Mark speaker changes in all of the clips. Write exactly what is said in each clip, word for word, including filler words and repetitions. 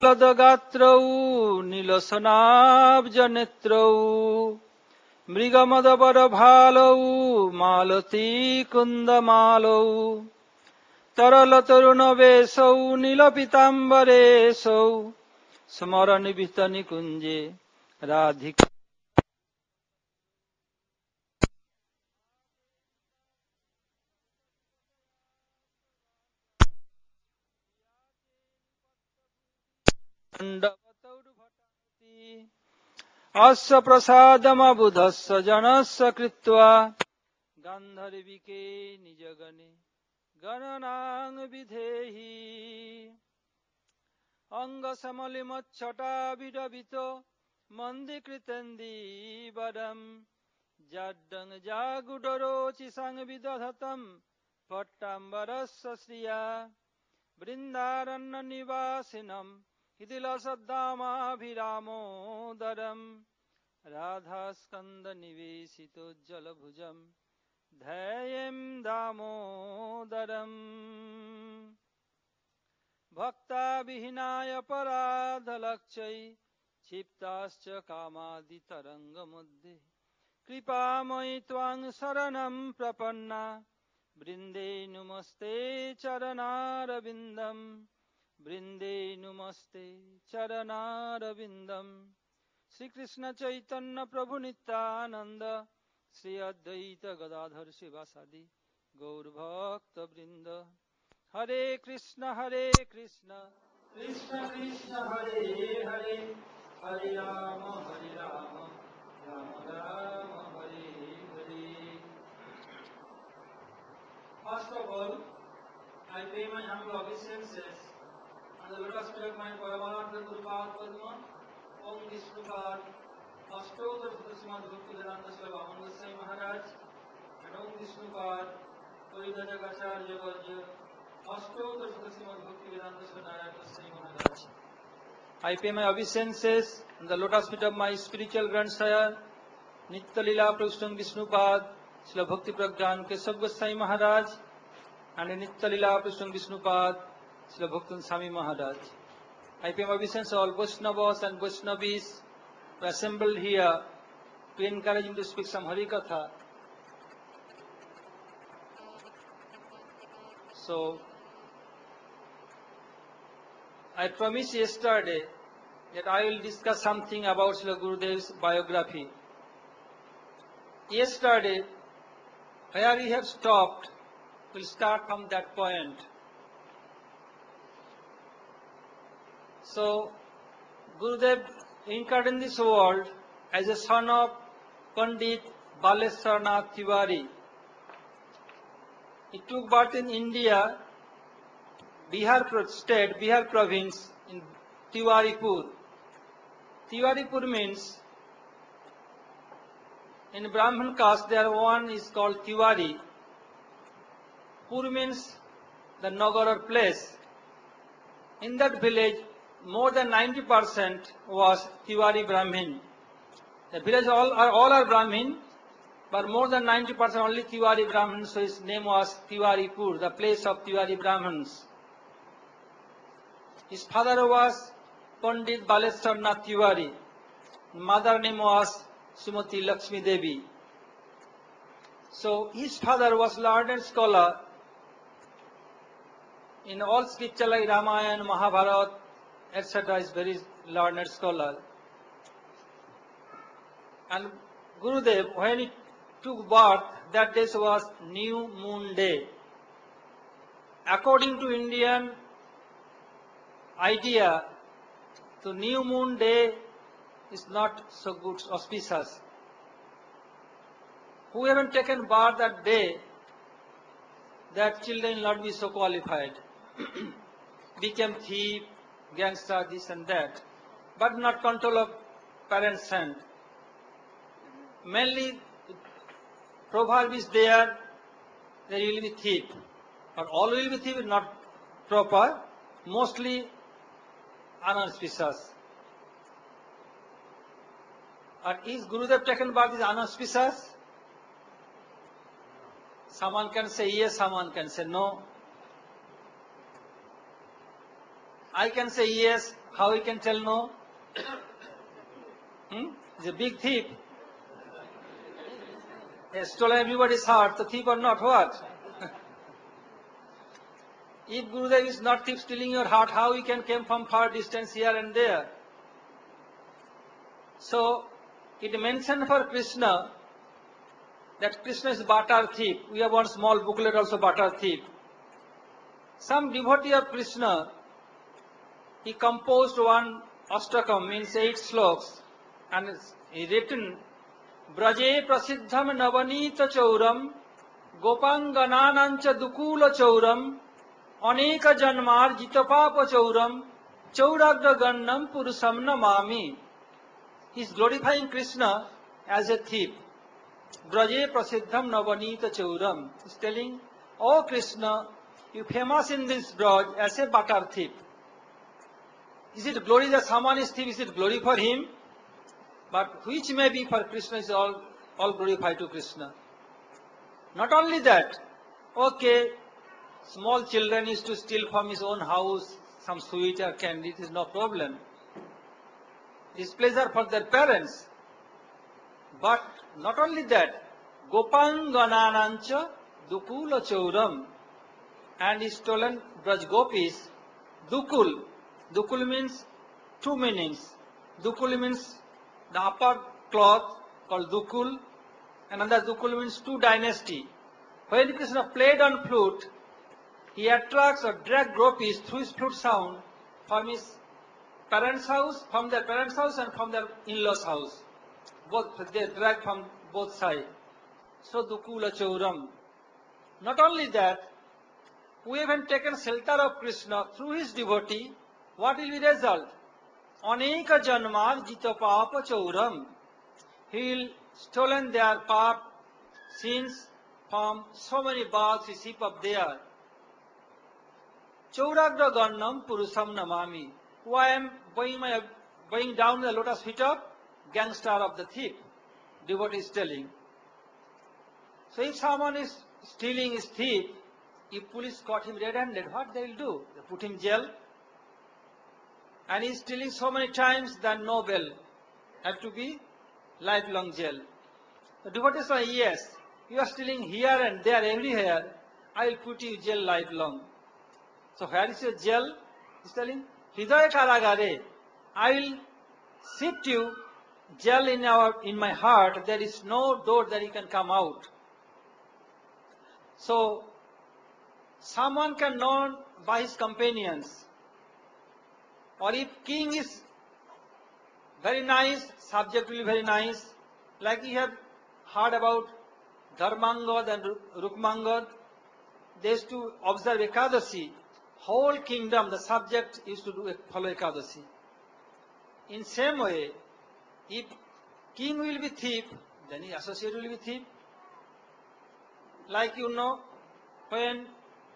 Speaker 1: लदगात्रौ नीलसनाब्जनेत्रौ मृगमदबरभालौ मालती कुन्दमालौ तरलतरुणवेशौ नीलपीताम्बरेशौ स्मरनिभितनिकुञ्जे राधिका अस्य प्रसादमबुधस्य जनस्य कृत्वा गान्धर्विके निजगणे गणनां विधेहि अङ्गसमलिमच्छटाभिरभितो मन्दीकृतेन्दीवरम् जाड्डं जागुडरोचिषं विदधतं पट्टाम्बरस्य श्रिया वृन्दारण्यनिवासिनं हिदिलसद्दामाभिरामोदरम् राधास्कन्दनिवेशितोज्ज्वलभुजम् ध्येयं दामोदरम् भक्ताविहीनाय पराधलक्षै क्षिप्ताश्च कामादितरङ्गमध्ये कृपामयि त्वां शरणं प्रपन्ना वृन्दे नुमस्ते चरणारविन्दम् वृन्दे नुमस्ते चरणारविन्दम् श्री कृष्ण चैतन्य प्रभु नित्यानंद श्री अद्वैत गदाधर शिवासादि गौर भक्त वृंद हरे कृष्ण हरे कृष्ण कृष्ण कृष्ण हरे हरे हरे राम हरे Ram Ram Ram Hare Hare. First of all, I pay my humble obeisances and the lotus feet of my Paramartha Gurupad Padma, Om Vishnupada, Ashtotar Srimad Bhaktivedanta Swami Ramananda Sai Maharaj, and Om Vishnupada, Paridhajagacharya Vajya, Ashtotar Srimad Bhaktivedanta Swami Narayana Sai Maharaj. I pay my obeisances and the lotus feet of my spiritual grandsire, Nitya Lila Prabhupada Vishnupad, Srila Bhakti Pragyan Keshav Goswami Maharaj, and Nitya Lila Prabhupada Vishnupad, Srila Bhakti Swami Maharaj. I pay my obeisances to all Vaishnavas and Vaishnavis who assembled here to encourage him to speak some Harikatha. So, I promised yesterday that I will discuss something about Srila Gurudev's biography. Yesterday, where we have stopped, we will start from that point. So, Gurudev incarnated in this world as a son of Pandit Baleswarnath Tiwari. He took birth in India, Bihar state, Bihar province, in Tiwaripur. Tiwaripur means, in Brahman caste there one is called Tiwari. Pur means the Nagar or place. In that village, more than ninety percent was Tiwari Brahmin. The village all are, all are Brahmin, but more than ninety percent only Tiwari Brahmins, so his name was Tiwaripur, the place of Tiwari Brahmins. His father was Pandit Baleswarnath Tiwari. Mother name was Srimati Lakshmi Devi. So his father was learned scholar in all scripture like Ramayana, Mahabharata, et cetera is very learned scholar. And Gurudev, when he took birth, that day was New Moon Day. According to Indian idea, the New Moon Day is not so good, auspicious. Who haven't taken birth that day, that children will not be so qualified. Became thief, gangster, this and that. But not control of parents' hand. Mainly, proverb is there, there will be thief. Or all will be thief, not proper, mostly unauspicious. Or is Gurudev taken birth is unauspicious? Someone can say yes, someone can say no. I can say yes, how he can tell no? Hmm? He's a big thief. He has stolen everybody's heart, the thief or not, what? If Gurudev is not thief stealing your heart, how he can come from far distance here and there? So, it mentioned for Krishna that Krishna is butter thief. We have one small booklet also, butter thief. Some devotee of Krishna, he composed one Ashtakam, means eight sloks, and he written, Braje prasiddham navanita chauram, gopangananancha dukula chauram, aneka janmar jitapapa chauram, chauragra gannam purusam namami. He is glorifying Krishna as a thief. Braje prasiddham navanita chauram. He is telling, oh Krishna, you famous in this Braj as a butter thief. Is it glory that someone is thief? Is it glory for him? But which may be for Krishna is all, all glorified to Krishna. Not only that, okay, small children used to steal from his own house some sweet or candy, it is no problem. It is pleasure for their parents. But not only that, Gopangananancha dukula chauram, and he stolen Braj Gopis, dukul. Dukul means two meanings. Dukul means the upper cloth called dukul, and another dukul means two dynasty. When Krishna played on flute, he attracts or drags gopis through his flute sound from his parents' house, from their parents' house and from their in-laws' house. Both they drag from both sides. So dukula chauram. Not only that, we have taken shelter of Krishna through his devotee. What will be the result? Aneka janmar jita papa chauram. He will stolen their pap sins from so many baths he sip up there. Chauragra gannam purusam namami. Who I am bowing, my, bowing down the lotus feet of gangster of the thief. Devotee is telling. So if someone is stealing his thief, if police caught him red-handed, what they will do? They put him in jail. And he is stealing so many times that no bail. Have to be lifelong jail. The devotee says, yes, you are stealing here and there, everywhere. I will put you in jail lifelong. So where is your jail? He is telling, Hridaya Karagare, I will shift you jail in our in my heart. There is no door that you can come out. So someone can know by his companions. Or if king is very nice, subject will be very nice. Like you have heard about Dharmangad and Rukmangad. They used to observe Ekadasi. Whole kingdom, the subject used to do follow Ekadasi. In same way, if king will be thief, then his associate will be thief. Like you know, when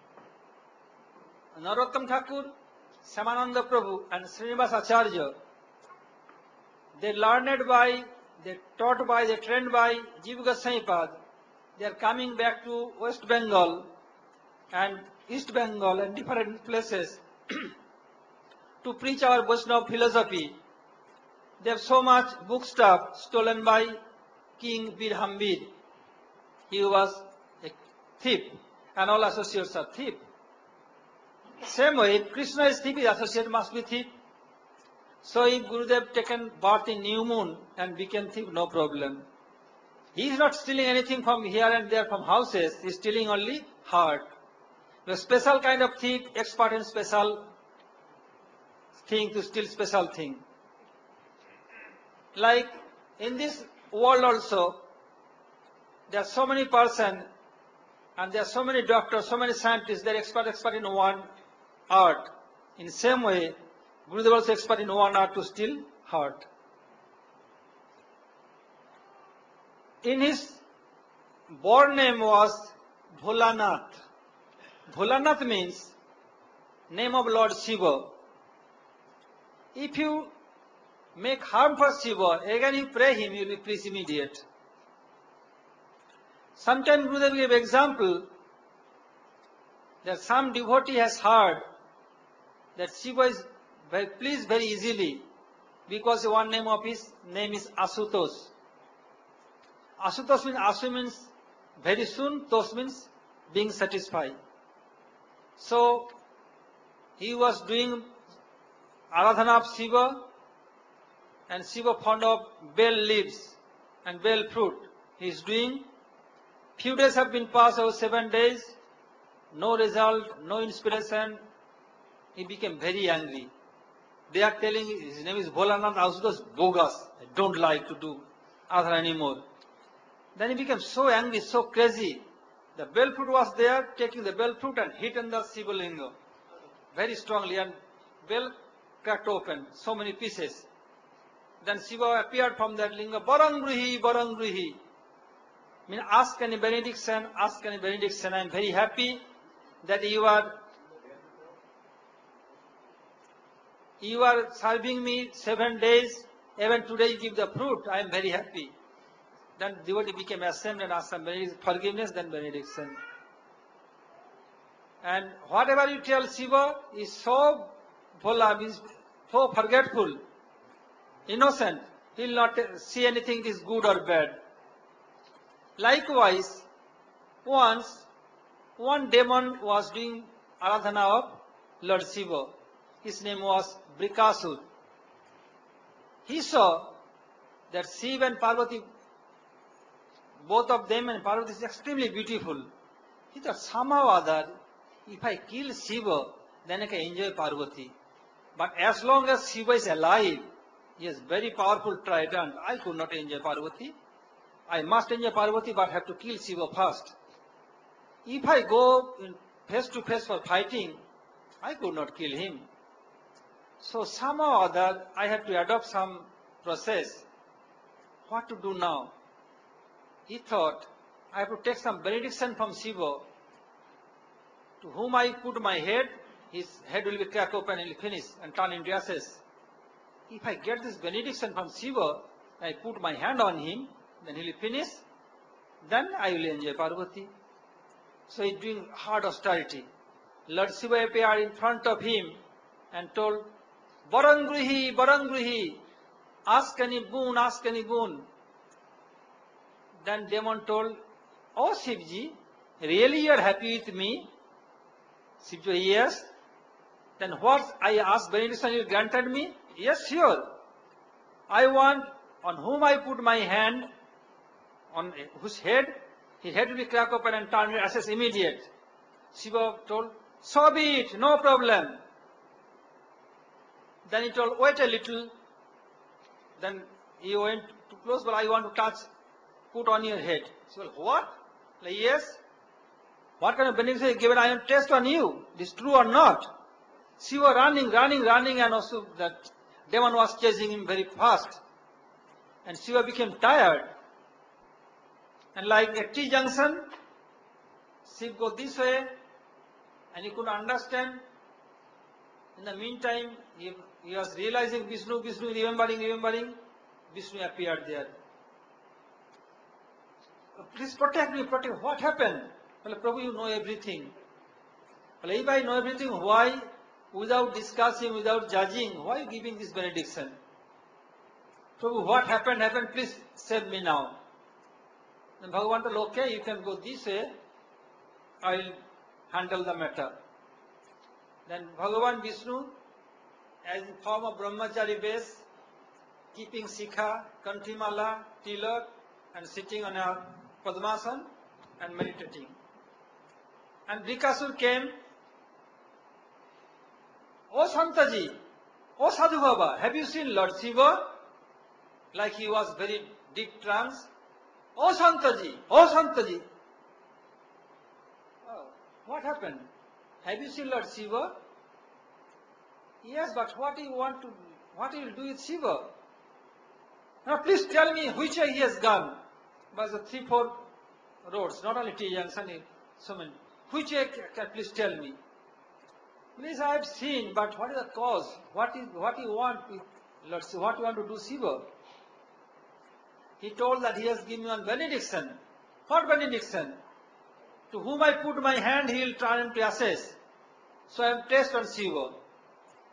Speaker 1: Narottam Thakur, Samananda Prabhu and Srinivas Acharya, they learned by, they taught by, they trained by Jiva Goswami Pad. They are coming back to West Bengal and East Bengal and different places to preach our Vaishnava philosophy. They have so much book stuff stolen by King Birhambir. He was a thief and all associates are thief. Same way, if Krishna is thief, his associate must be thief. So if Gurudev taken birth in new moon and became thief, no problem. He is not stealing anything from here and there from houses, he is stealing only heart. The special kind of thief, expert in special thing to steal special thing. Like in this world also, there are so many persons and there are so many doctors, so many scientists, they are expert, expert in one art. In the same way, Gurudev also expert in one art to steal heart. In his born name was Bholanath. Bholanath means name of Lord Shiva. If you make harm for Shiva, again you pray him, you will be pleased immediate. Sometimes Gurudev gave example that some devotee has heard that Shiva is very pleased very easily, because one name of his name is Asutosh. Asutosh means Asu means very soon, Tosh means being satisfied. So he was doing Aradhana of Shiva, and Shiva fond of bell leaves and bell fruit. He is doing. Few days have been passed, over seven days, no result, no inspiration. He became very angry. They are telling his name is Bholanath Asutosh, bogus. I don't like to do Aradhana anymore. Then he became so angry, so crazy. The bell fruit was there, taking the bell fruit and hit on the Shiva Linga very strongly, and bell cracked open, so many pieces. Then Shiva appeared from that linga, Barangruhi, Barangruhi. I mean, ask any benediction, ask any benediction. I am very happy that you are you are serving me seven days. Even today you give the fruit. I am very happy. Then devotee became ashamed and asked some forgiveness, then benediction. And whatever you tell Shiva is so bhola, means so forgetful, innocent. He will not see anything is good or bad. Likewise, once one demon was doing Aradhana of Lord Shiva. His name was Brikasur. He saw that Shiva and Parvati, both of them, and Parvati is extremely beautiful. He thought, somehow or other, if I kill Shiva, then I can enjoy Parvati. But as long as Shiva is alive, he has very powerful trident, I could not enjoy Parvati. I must enjoy Parvati, but have to kill Shiva first. If I go in face to face for fighting, I could not kill him. So somehow or other, I have to adopt some process. What to do now? He thought, I have to take some benediction from Shiva. To whom I put my head, his head will be cracked open and will finish and turn into ashes. If I get this benediction from Shiva, I put my hand on him, then he will finish, then I will enjoy Parvati. So he is doing hard austerity. Lord Shiva appeared in front of him and told, Barangruhi, Barangruhi, ask any boon, ask any boon. Then demon told, Oh Shivji, really you are happy with me? Shivji, yes. Then what I asked benediction you granted me? Yes, sure. I want, on whom I put my hand, on whose head, his head will be cracked open and turned into ashes immediate. Shiva told, so be it, no problem. Then he told, wait a little. Then he went too close, but I want to touch, put on your head. She said, what? Like, yes. What kind of benediction is given? I want to test on you. This true or not? Shiva running, running, running, and also that demon was chasing him very fast. And Shiva became tired. And like at T junction, Shiva go this way, and he couldn't understand. In the meantime, he, he was realizing Vishnu, Vishnu, remembering, remembering. Vishnu appeared there. Please protect me, protect. What happened? Well, Prabhu, you know everything. Well, if I know everything, why, without discussing, without judging, why giving this benediction? Prabhu, what happened, happened, please save me now. Then Bhagavan told, okay, you can go this way, I will handle the matter. Then Bhagavan Vishnu, as in form of Brahmachari base, keeping Sikha, Kanthimala, Tilak, and sitting on a Padmasan and meditating. And Brikasur came, O Santaji, O Sadhu Baba, have you seen Lord Shiva? Like he was very deep trance. O Santaji, O Santaji. Oh, what happened? Have you seen Lord Shiva? Yes, but what do you want to, what you will do with Shiva? Now please tell me which way he has gone. But the three, four roads, not only T junction, so many. Which way can please tell me? Please, I have seen, but what is the cause? What is what you want with Lord Shiva? What you want to do Shiva? He told that he has given me one benediction. What benediction? To whom I put my hand, he will turn into ashes. So I have tasted on Shiva.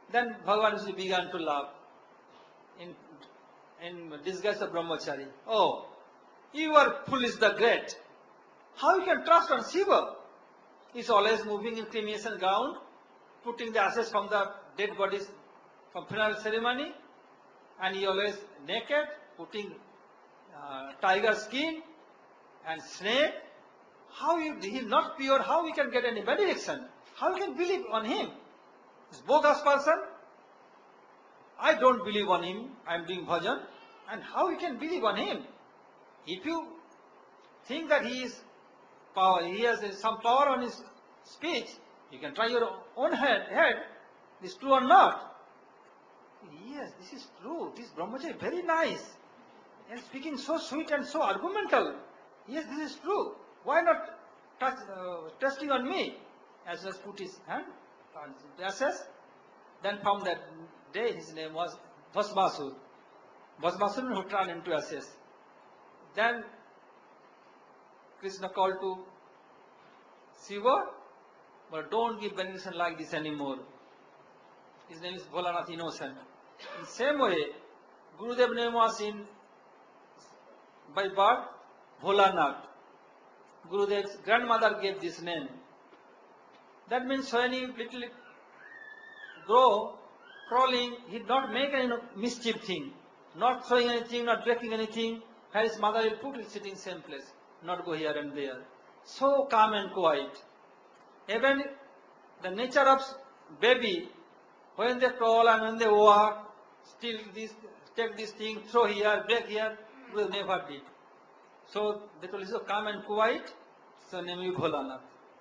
Speaker 1: Then Bhagavan began to laugh in, in disguise of Brahmachari. Oh, you are foolish the great. How you can trust on Shiva? He's always moving in cremation ground, putting the ashes from the dead bodies from funeral ceremony, and he always naked, putting uh, tiger skin and snake. How you, he is not pure, how we can get any benediction? How we can believe on him? This bogus person. I don't believe on him. I am doing bhajan. And how we can believe on him? If you think that he is power, he has some power on his speech, you can try your own head. head. Is true or not? Yes, this is true. This Brahmachari is very nice. And speaking so sweet and so argumental. Yes, this is true. Why not touch, uh, testing on me? As well as put his hand on the ashes. Then from that day his name was Bhasmasur. Bhasmasur who turned into ashes. Then Krishna called to Shiva, but don't give benediction like this anymore. His name is Bholanath Innocent. In the same way, Gurudev name was in by birth Bholanath. Gurudev's grandmother gave this name. That means when he little grow, crawling, he did not make any mischief thing, not throwing anything, not breaking anything. Where his mother will put it sitting same place, not go here and there. So calm and quiet. Even the nature of baby, when they crawl and when they walk, still this, take this thing, throw here, break here, we never did. So they told him, so calm and quiet, so name you Bholanath.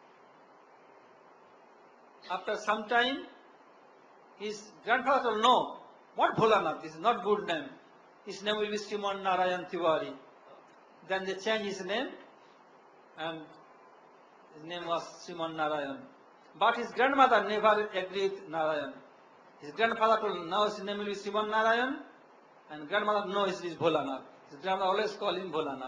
Speaker 1: After some time, his grandfather told, no, what Bholanath? This is not good name. His name will be Sriman Narayan Tiwari. Then they changed his name, and his name was Sriman Narayan. But his grandmother never agreed with Narayan. His grandfather told, now his name will be Sriman Narayan, and grandmother, no, it is Bholanath. His grandmother always called him Bholanath.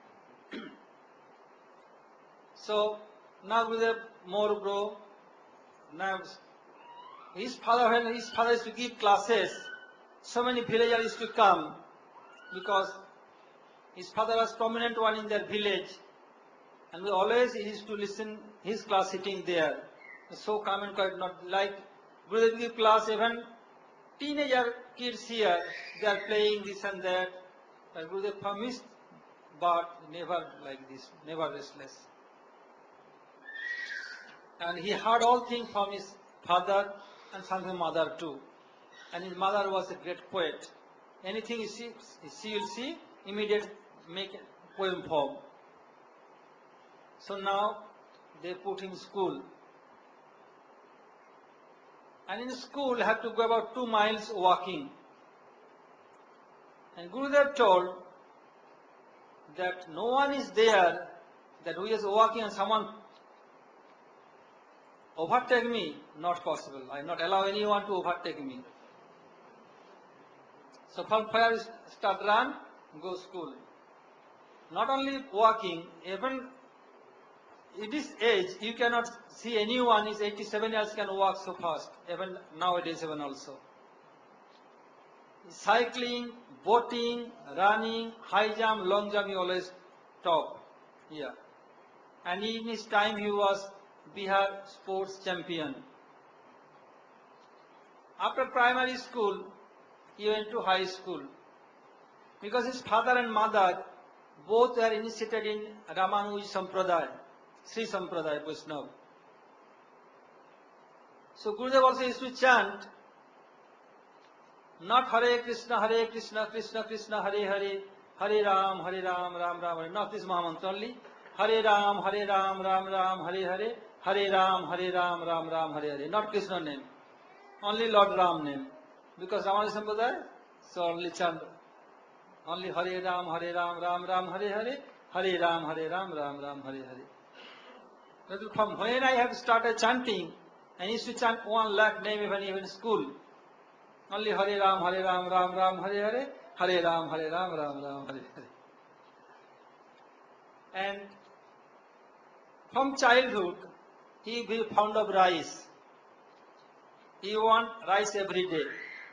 Speaker 1: So now with a more grow, now his father, when his father used to give classes, so many villagers used to come because his father was prominent one in their village, and we always used to listen his class sitting there. So calm and quiet, not like Gurudev give class, even teenager kids here, they are playing this and that. And Gurudev promised, but never like this, never restless. And he heard all things from his father and from his mother too. And his mother was a great poet. Anything he see, she will see, immediate make a poem form. So now they put him in school. And in school have to go about two miles walking. And Gurudev told that no one is there, that who is walking and someone overtake me, not possible. I will not allow anyone to overtake me. So from where start run, go school. Not only walking, even in this age, you cannot see anyone is eighty-seven years can walk so fast, even nowadays even also. Cycling, boating, running, high jump, long jump, he always top. Yeah. And in his time he was Bihar sports champion. After primary school, he went to high school. Because his father and mother both were initiated in Ramanuja Sampradaya, Sri Sampradaya, Vaishnava. So Gurudev also used to chant, not Hare Krishna, Hare Krishna, Krishna Krishna, Hare Hare, Hare Ram, Hare Ram, Ram Ram, Hare. Not this Mahamantra only. Hare Ram, Hare Ram, Ram Ram, Hare Hare, Hare Ram, Hare Ram, Ram Ram, Hare Hare. Not Krishna name. Only Lord Ram name. Because Ramanuja Sampradaya, so only chant. Only Hare Ram, Hare Ram, Ram Ram, Hare Hare, Hare Ram, Hare Ram, Ram Ram, Hare Hare. But from when I have started chanting, I used to chant one lakh name even even in school. Only Hare Ram, Hare Ram, Ram Ram, Hare Hare, Hare Ram, Hare Ram, Ram Ram, Hare Hare. And from childhood, he was fond of rice. he want rice every day.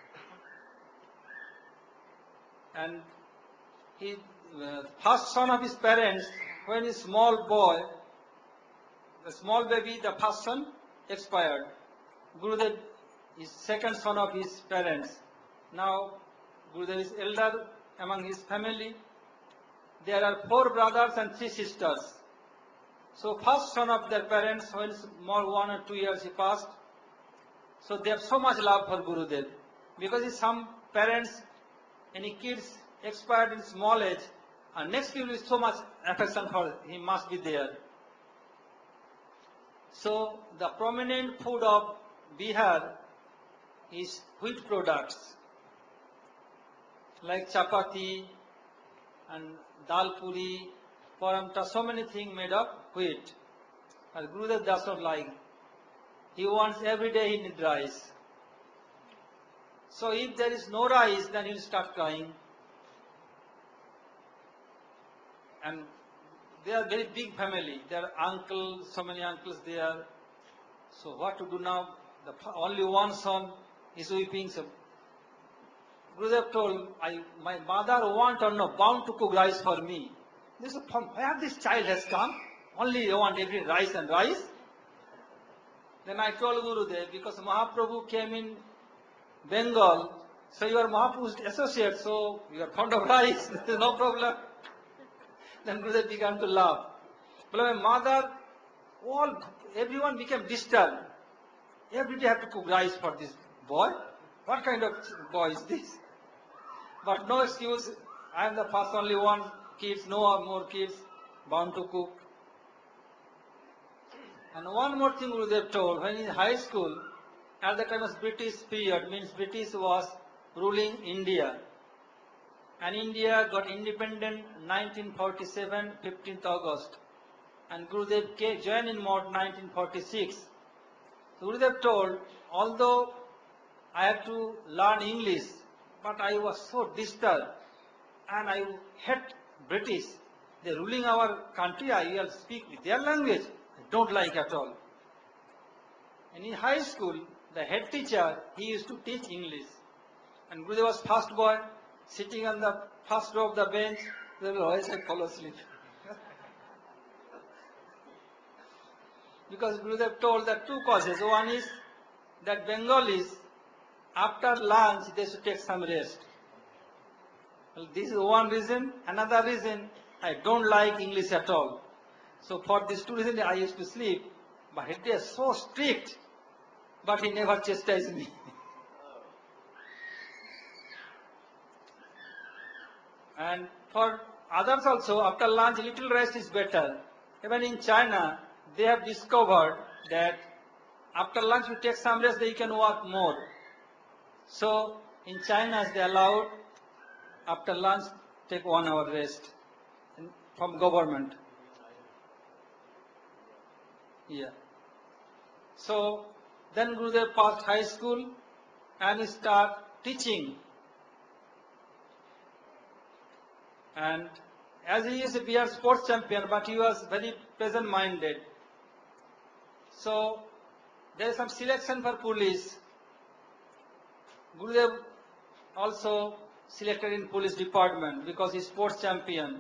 Speaker 1: And he, uh, first son of his parents, when he small boy, the small baby, the first son expired. Gurudev is second son of his parents. Now Gurudev is elder among his family. There are four brothers and three sisters. So first son of their parents, when small one or two years he passed, so they have so much love for Gurudev. Because if some parents, any kids expired in small age, and next people is so much affection for him must be there. So the prominent food of Bihar is wheat products like chapati and dal puri, paramta, so many things made of wheat. And Gurudev does not like. He wants every day he needs rice. So if there is no rice, then he will start crying. And they are very big family. There are uncles, so many uncles there. So what to do now? The only one son is weeping. So Gurudev told, I, my mother want or no, bound to cook rice for me. This is from where this child has come? Only you want every rice and rice? Then I told Gurudev, because Mahaprabhu came in Bengal, so you are Mahaprabhu's associate, so you are fond of rice, there is no problem. Then Gurudev began to laugh. But my mother, all, everyone became disturbed. Every day I have to cook rice for this boy. What kind of boy is this? But no excuse, I am the first only one, kids, no more kids, bound to cook. And one more thing Gurudev told, when in high school, at the time was British period, means British was ruling India. And India got independent nineteen forty-seven, fifteenth August. And Gurudev came, joined in nineteen forty-six. So Gurudev told, although I had to learn English, but I was so disturbed and I hate British. They are ruling our country, I will speak with their language. I don't like at all. And in high school, the head teacher, he used to teach English. And Gurudev was first boy, sitting on the first row of the bench. They will always fall asleep. Because Gurudev told that two causes. One is that Bengalis, after lunch, they should take some rest. Well, this is one reason. Another reason, I don't like English at all. So for these two reasons, I used to sleep. But he is so strict, but he never chastised me. And for others also, after lunch, little rest is better. Even in China, they have discovered that after lunch you take some rest, then you can work more. So in China, they allowed after lunch take one hour rest from government. Yeah. So then Gurudev passed high school and he started teaching. And as he is a Bihar sports champion, but he was very present-minded. So there is some selection for police. Gurudev also selected in police department because he is sports champion.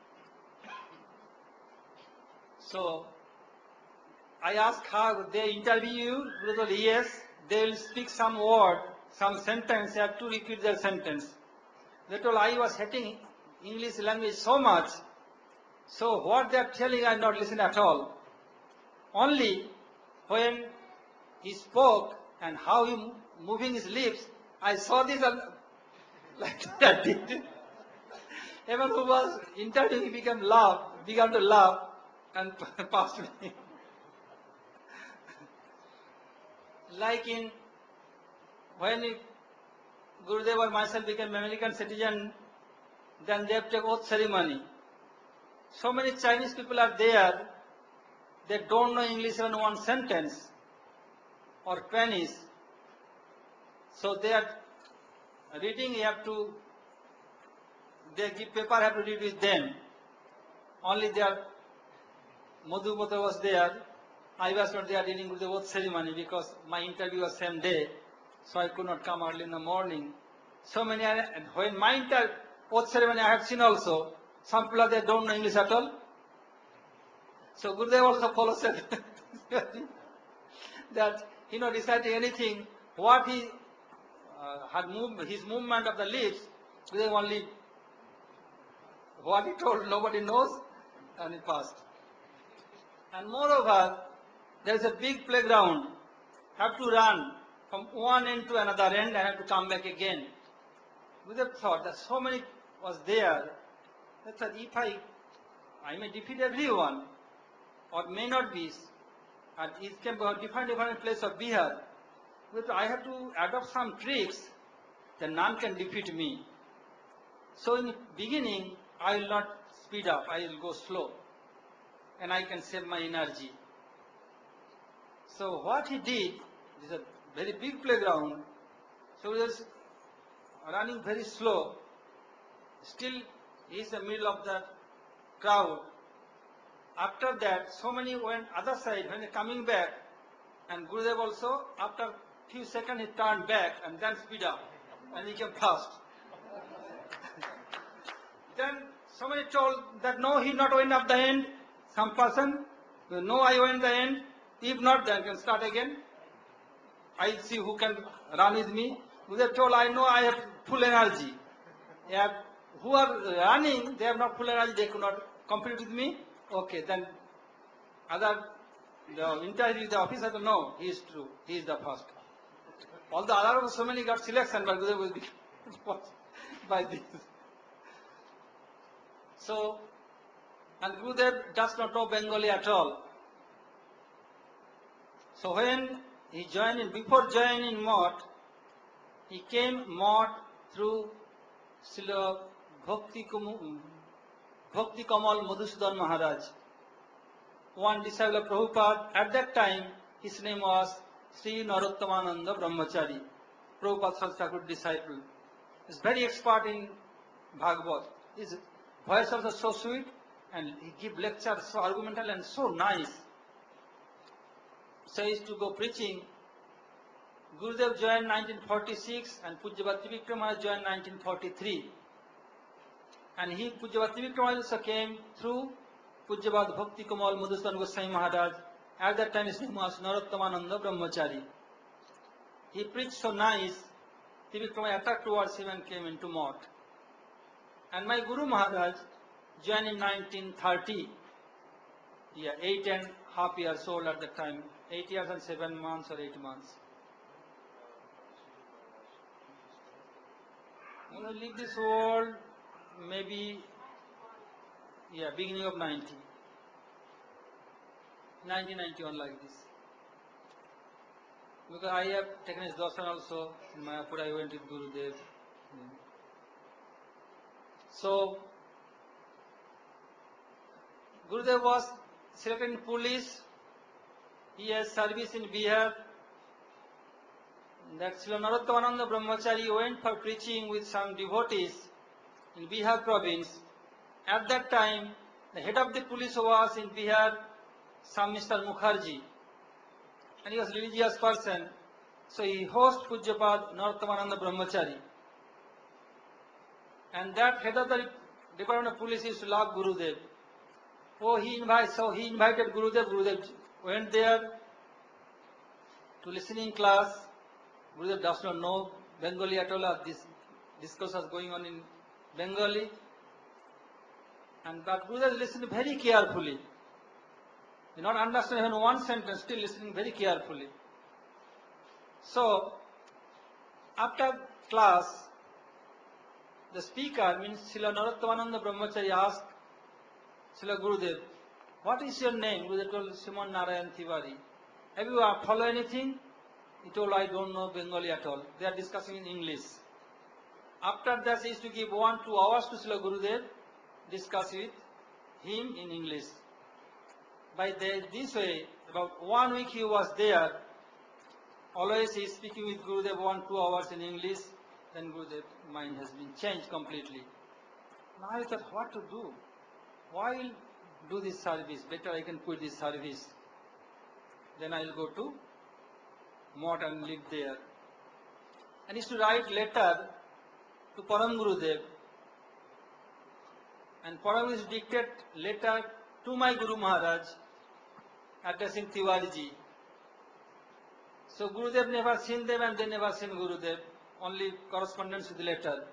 Speaker 1: So I asked how they interview you. Gurudev told, yes, they will speak some word, some sentence, you have to repeat their sentence. They told I was hating English language so much, so what they are telling I not listen at all. Only when he spoke and how he moving his lips, I saw this like that. Even who was interviewing, he became laugh, began to laugh and passed me. Like in, when it, Gurudev or myself became American citizen, then they have to take oath ceremony. So many Chinese people are there, they don't know English even one sentence or Spanish. So they are reading, you have to, they give paper, have to read with them. Only their Madhupatra was there. I was not there reading the oath ceremony because my interview was same day. so I could not come early in the morning. So many, and when my entire oath ceremony I have seen also, some people they don't know English at all. So Gurudev also follows that, that he not reciting anything, what he uh, had moved, his movement of the lips, Gurudev only, what he told nobody knows, and he passed. And moreover, there is a big playground, have to run from one end to another end and have to come back again. Gurudev thought that so many was there, that thought if I, I may defeat everyone, or may not be, and it can be a different different place of Bihar, but I have to adopt some tricks, then none can defeat me. So in the beginning, I will not speed up, I will go slow, and I can save my energy. So what he did, this is a very big playground, so he was running very slow, still he is in the middle of the crowd. After that, so many went other side, when they coming back, and Gurudev also, after few seconds he turned back and then speed up, and he came fast. Then so many told that no, he not went up the end. Some person, no, I went the end. If not, then can start again. I see who can run with me. Gurudev told, I know I have full energy. They have, who are running, they have not full energy, they could not compete with me. Okay, then other, the interview with the officer, no, he is true, he is the first. All the others, so many got selection, but Gurudev will be by this. So, and Gurudev does not know Bengali at all. So when he joined in, before joining Mott, he came Mott through Srila Bhakti, Bhakti Kamal Madhusudan Maharaj, one disciple of Prabhupada. At that time, his name was Sri Narottamananda Brahmachari, Prabhupada's Thakur disciple. He is very expert in Bhagavad. His voice also so sweet, and he give lectures so argumental and so nice. So he used to go preaching. Gurudev joined nineteen forty-six and Pujya Trivikram Maharaj joined nineteen forty-three. And he, Pujya Trivikram Maharaj also came through Pujyabad Bhakti Kamal Madhusudan Goswami Maharaj. At that time his name was Narottamananda Brahmachari. He preached so nice, Trivikram Maharaj attacked towards him and came into Mott. And my Guru Maharaj joined in nineteen thirty. Yeah, eight and half years old at that time. Eight years and seven months or eight months. I'm going to leave this world maybe, yeah, beginning of ninety. nineteen ninety-one like this. Because I have taken his darshan also. In Mayapur I went with Gurudev. So, Gurudev was selected in police. He has service in Bihar. That Srila Narottamananda Brahmachari went for preaching with some devotees in Bihar province. At that time, the head of the police was in Bihar, some Mister Mukherjee. And he was a religious person. So he hosted Pujyapad Narottamananda Brahmachari. And that head of the Department of Police used to love Gurudev. Oh, he invited, so he invited Gurudev. Gurudev went there to listening class. Gurudev does not know Bengali at all. This discourse was going on in Bengali. And but Gurudev listened very carefully. He did not understand even one sentence, still listening very carefully. So, after class, the speaker, means Srila Narottamananda Brahmachari, asked Srila Gurudev, what is your name? Gurudev told, Sriman Narayan Tiwari. Have you followed anything? He told, I don't know Bengali at all. They are discussing in English. After that, he used to give one, two hours to Srila Gurudev, discuss with him in English. By the, this way, about one week he was there. Always he is speaking with Gurudev one, two hours in English. Then Gurudev's mind has been changed completely. Now I thought, what to do? Why will do this service? Better I can quit this service. Then I will go to Mott and live there. and used to write letter to Param Gurudev, and Param used to dictate letter to my Guru Maharaj addressing Tiwariji. So Gurudev never seen them and they never seen Gurudev, only correspondence with the letter.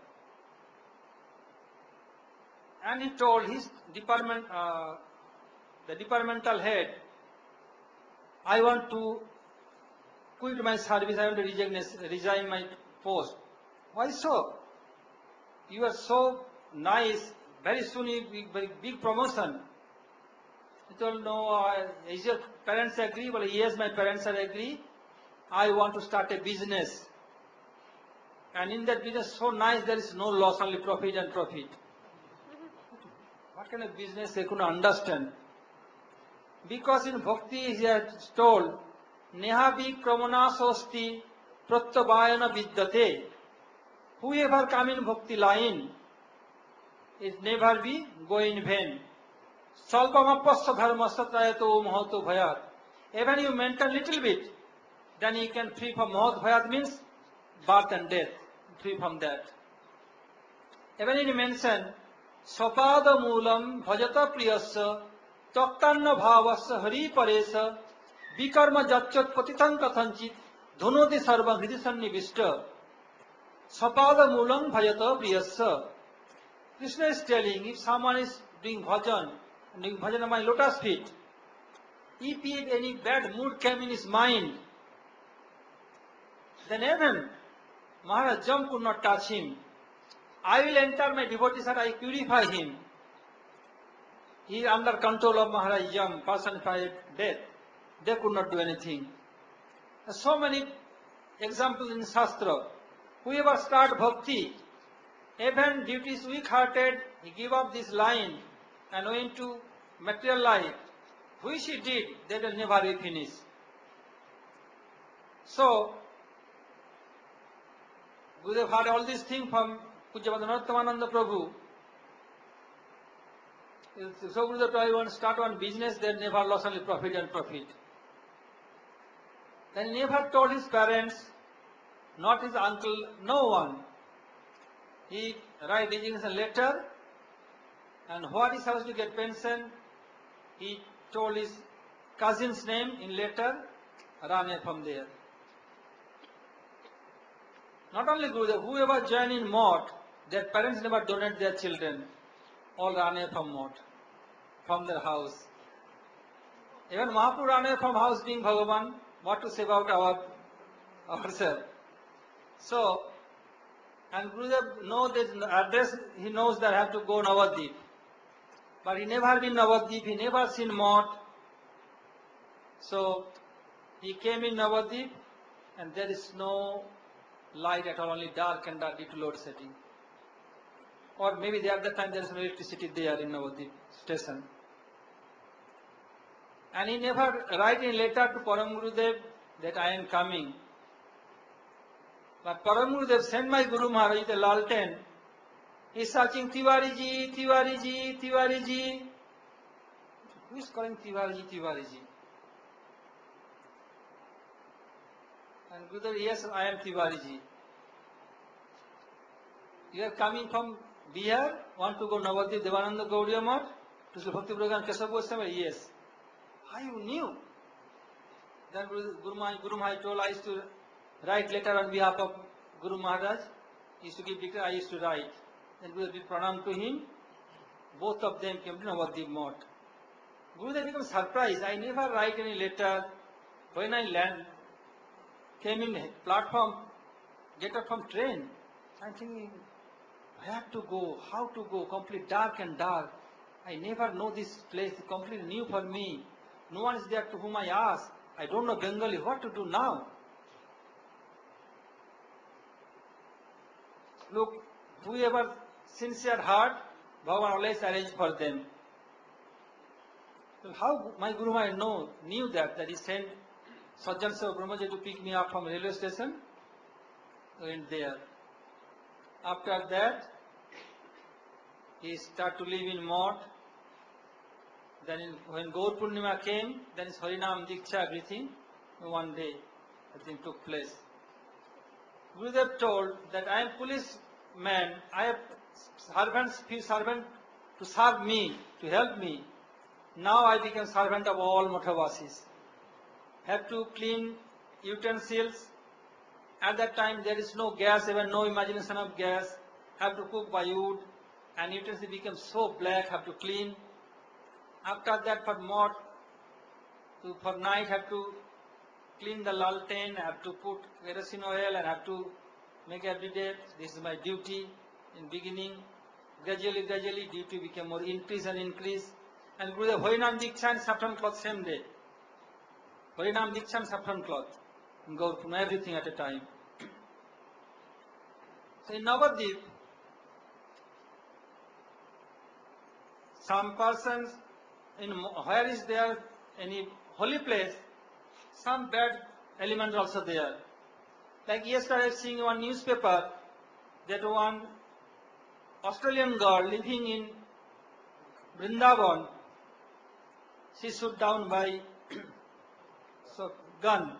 Speaker 1: And he told his department, uh, the departmental head, I want to quit my service, I want to resign, resign my post. Why so? You are so nice, very soon you will be very big promotion. He told, no, uh, is your parents agree? Well, yes, my parents are agree. I want to start a business. And in that business, so nice, there is no loss, only profit and profit. What kind of business they couldn't understand? Because in Bhakti he has told, Neha vikramana sosti pratyavayana vidyate. Whoever come in Bhakti line, it never be go in vain. Salpamapasya dharmasya trayato mahato bhayat. Even you maintain little bit, then you can free from mahat bhayat, means birth and death, free from that. Even you mention, Sapada Moolam Bhajata Priyasya Taktanna Bhavasya Hari Paresa Vikarma Jachat Patitan Kathanchit Dhunoti Sarva Hridisanni Vishta Sapada Moolam Bhajata Priyasya. Krishna is telling, if someone is doing bhajan, and doing bhajan on my lotus feet, if he, any bad mood came in his mind, then even Maharaj Jam could not touch him. I will enter my devotees and I purify him. He is under control of Maharaj Yam, personified death. They could not do anything. So many examples in Shastra. Whoever start bhakti, even duties weak-hearted, he give up this line and went to material life. Which he did, they will never be finished. So, Gurudev heard all these things from Pujya Madhanattamananda Prabhu. So Gurudev told, I want to start one business, they never lost only profit and profit. Then he never told his parents, not his uncle, no one. He write resignation letter, and what he supposed to get pension, he told his cousin's name in letter, ran away from there. Not only Gurudev, whoever join in Mott, their parents never donate their children, all ran away from Mott, from their house. Even Mahaprabhu ran away from house being Bhagavan, what to say about our ourselves. So, and Gurudev knows this address, he knows that I have to go Navadvip. But he never been Navadvip, he never seen Mott. So, he came in Navadvip and there is no light at all, only dark and dark due to load setting. Or maybe at that time there is no electricity there in Navadvip station. And he never write in letter to Param Gurudev that I am coming. But Param Gurudev sent my Guru Maharaj the Lalten. He is searching Tiwariji, Tiwariji, Tiwariji. Who is calling Tiwariji, Tiwariji? And Gurudev, yes, I am Tiwariji. You are coming from Bihar, want to go Navadvip Devananda Gaudiya Math to Sri Bhakti Pragyan Keshav Goswami? Yes. How you knew? Then Guru Maharaj told, I used to write letter on behalf of Guru Maharaj. He used to give dictation, I used to write. Then Gurudev did pranam to him. Both of them came to Navadvip Math. Gurudev became surprised. I never write any letter. When I land, came in platform, get up from train. I'm thinking, where to go, how to go, complete dark and dark. I never know this place, completely new for me. No one is there to whom I ask. I don't know Bengali, what to do now? Look, whoever sincere heart, Bhagavan always arranged for them. Well, how my Guru Maharaj know, knew that, that he sent Sajjan Seva Brahmaji to pick me up from railway station? Went there. After that, he started to live in Mott. Then in, when Gaur Purnima came, then his Harinam Diksha, everything, one day, everything took place. Gurudev told that I am policeman, I have servants, few servants to serve me, to help me. Now I become servant of all Mathavasis. Have to clean utensils. At that time there is no gas, even no imagination of gas. Have to cook by wood, and utensils become so black, have to clean. After that for more, to, for night have to clean the lalten, have to put kerosene oil and have to make every day. This is my duty in beginning. Gradually, gradually duty became more increase and increase. And Gurudev Harinam Diksha and saffron cloth same day. Harinam Diksha and saffron cloth. Go from everything at a time. So in Navadvip, some persons, in where is there any holy place, some bad elements also there. Like yesterday I was seeing one newspaper that one Australian girl living in Vrindavan, she shot down by so gun.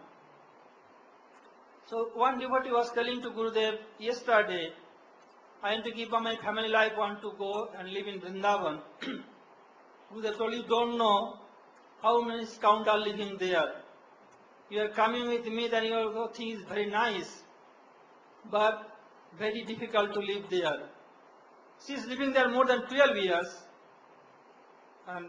Speaker 1: So one devotee was telling to Gurudev, yesterday I want to give up my family life, want to go and live in Vrindavan. Gurudev told, you don't know how many scoundrels living there. You are coming with me, then your thing is very nice, but very difficult to live there. She is living there more than twelve years, and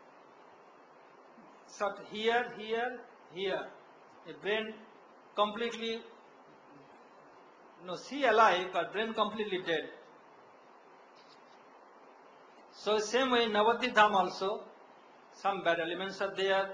Speaker 1: so here, here, here, a brain completely, no, she alive, but brain completely dead. So same way in Navadvip Dham also, some bad elements are there.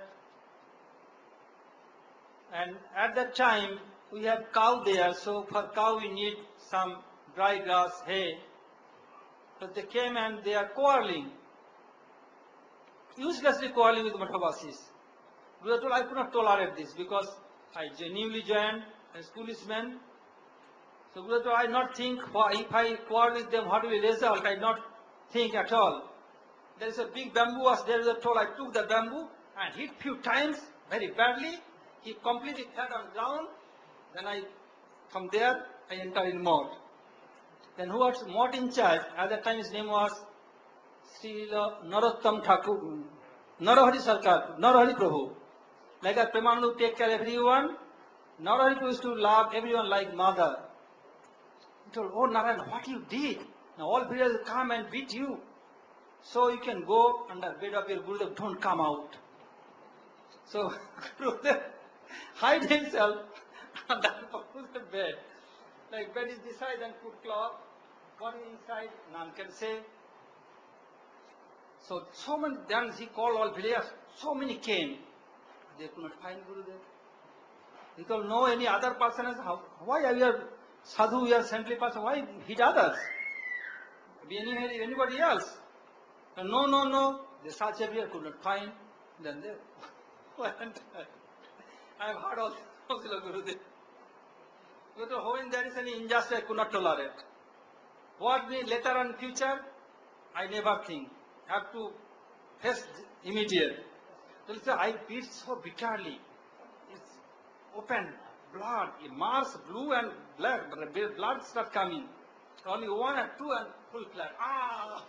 Speaker 1: And at that time, we have cow there, so for cow we need some dry grass, hay. So they came and they are quarreling, uselessly quarreling with Mathavasis. Gurudev told, I could not tolerate this because I genuinely joined as policeman. So Gurudev told, I not think, if I quarrel with them, what will be the result? I not think at all. There is a big bamboo was there, Gurudev told, I took the bamboo and hit few times very badly. He completely fell on the ground. Then I, from there, I entered in mode. Then who was mode in charge? At that time his name was Srila Narottam Thakur, Narahari Sarkar, Narahari Prabhu. Like a Premanandu take care of everyone, Narahari Prabhu used to love everyone like mother. He told, oh Narayan, what you did? Now all people will come and beat you. So you can go under bed of your Gurudev, don't come out. So Gurudev hide himself under the bed. Like bed is this side and put cloth, body inside, none can say. So, so many, then he called all villagers, so many came. They could not find Gurudev. He told, no, any other person is, how, why are you sadhu, you are saintly person, why hit others? Be any, anybody else? And no, no, no, they searched everywhere, could not find. Then they went. I have heard all of Gurudev. Gurudev, when there is any injustice, I could not tolerate. What will later on future? I never think. Have to face immediate. So I beat so bitterly. It's open, blood, a marks, blue and black, blood start coming. Only one and two and full blood. Ah!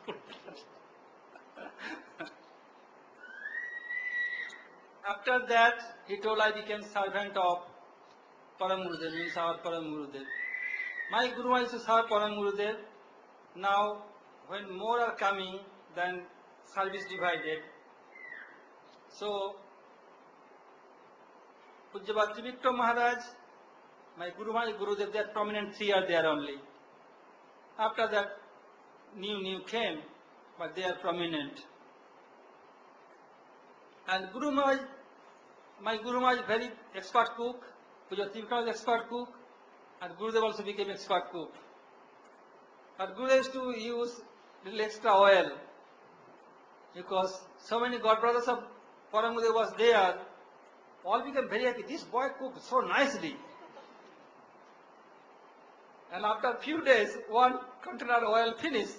Speaker 1: After that, he told I became servant of Param Gurudev, means our Param Gurudev. My Guru used to serve Param Gurudev. Now, when more are coming, then service divided. So, Pujya Trivicto Maharaj, my Guru, my Gurudev, that prominent three are there only. After that, new, new came, but they are prominent. And Guru Maharaj, my Guru Maharaj, very expert cook. Pujya Trivicto was expert cook, and Gurudev also became expert cook. But Gurudev used to use little extra oil, because so many God brothers of Param Gurudev was there, all became very happy. This boy cooked so nicely. And after a few days, one container oil finished.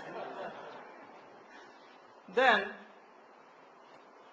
Speaker 1: Then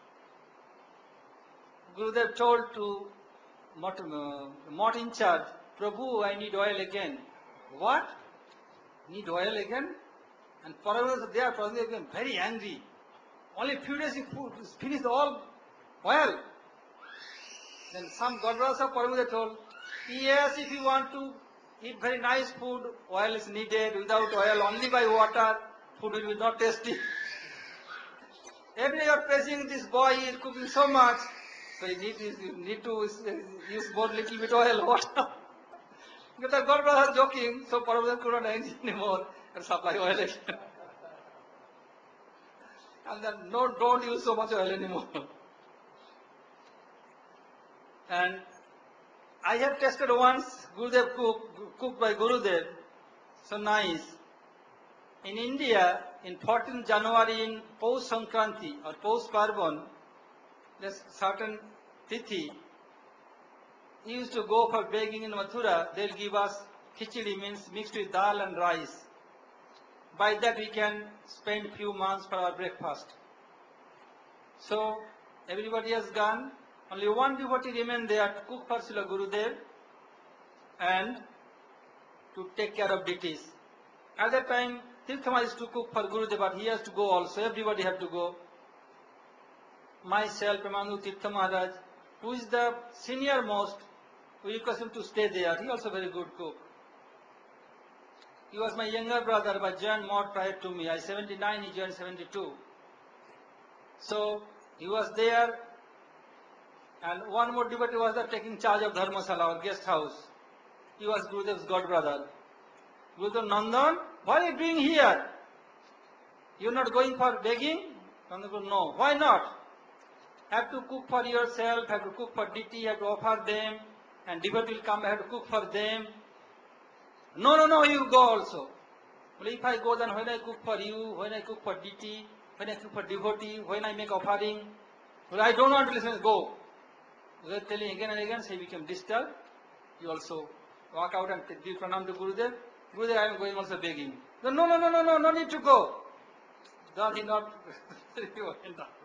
Speaker 1: Gurudev told to Mott in charge Prabhu, I need oil again. What? Need oil again? And Paramahansa there, Prabhu became very angry. Only few days he finished all oil. Then some God brothers of Paramahansa told, yes, if you want to eat very nice food, oil is needed. Without oil, only by water, food will be not tasty. Every day you are praising this boy, he is cooking so much. So you need, you need to use more little bit oil, water. Because the God brothers are joking, so Paramahansa could not engage anymore and supply oil again. And then no, don't use so much oil anymore. And I have tasted once Gurudev cook, cooked by Gurudev, so nice. In India, in fourteenth January in Pous Sankranti or Pous Parvan, there's certain tithi. We used to go for begging in Mathura, they'll give us khichdi, means mixed with dal and rice. By that we can spend few months for our breakfast. So everybody has gone. Only one devotee remained there to cook for Srila Gurudev and to take care of deities. At that time, Tirthama used to cook for Gurudev, but he has to go also. Everybody had to go. Myself, Premanand Tirtha Maharaj, who is the senior most, we request him to stay there. He also very good cook. He was my younger brother, but joined more prior to me. I seventy-nine, he joined seventy-two. So he was there, and one more devotee was there taking charge of Dharmasala, our guest house. He was Gurudev's god brother. Gurudev, Nandan, what are you doing here? You are not going for begging? Nandan, no. Why not? Have to cook for yourself, have to cook for deity, have to offer them, and devotee will come, have to cook for them. No, no, no, you go also. Well, if I go, then when I cook for you, when I cook for deity, when I cook for devotee, when I make offering, well, I don't want to listen, go. We are telling again and again, so he became disturbed. He also walk out and give pranam to Gurudev. Gurudev, I am going also begging. No, no, no, no, no, no, no need to go. Then he not, he went down.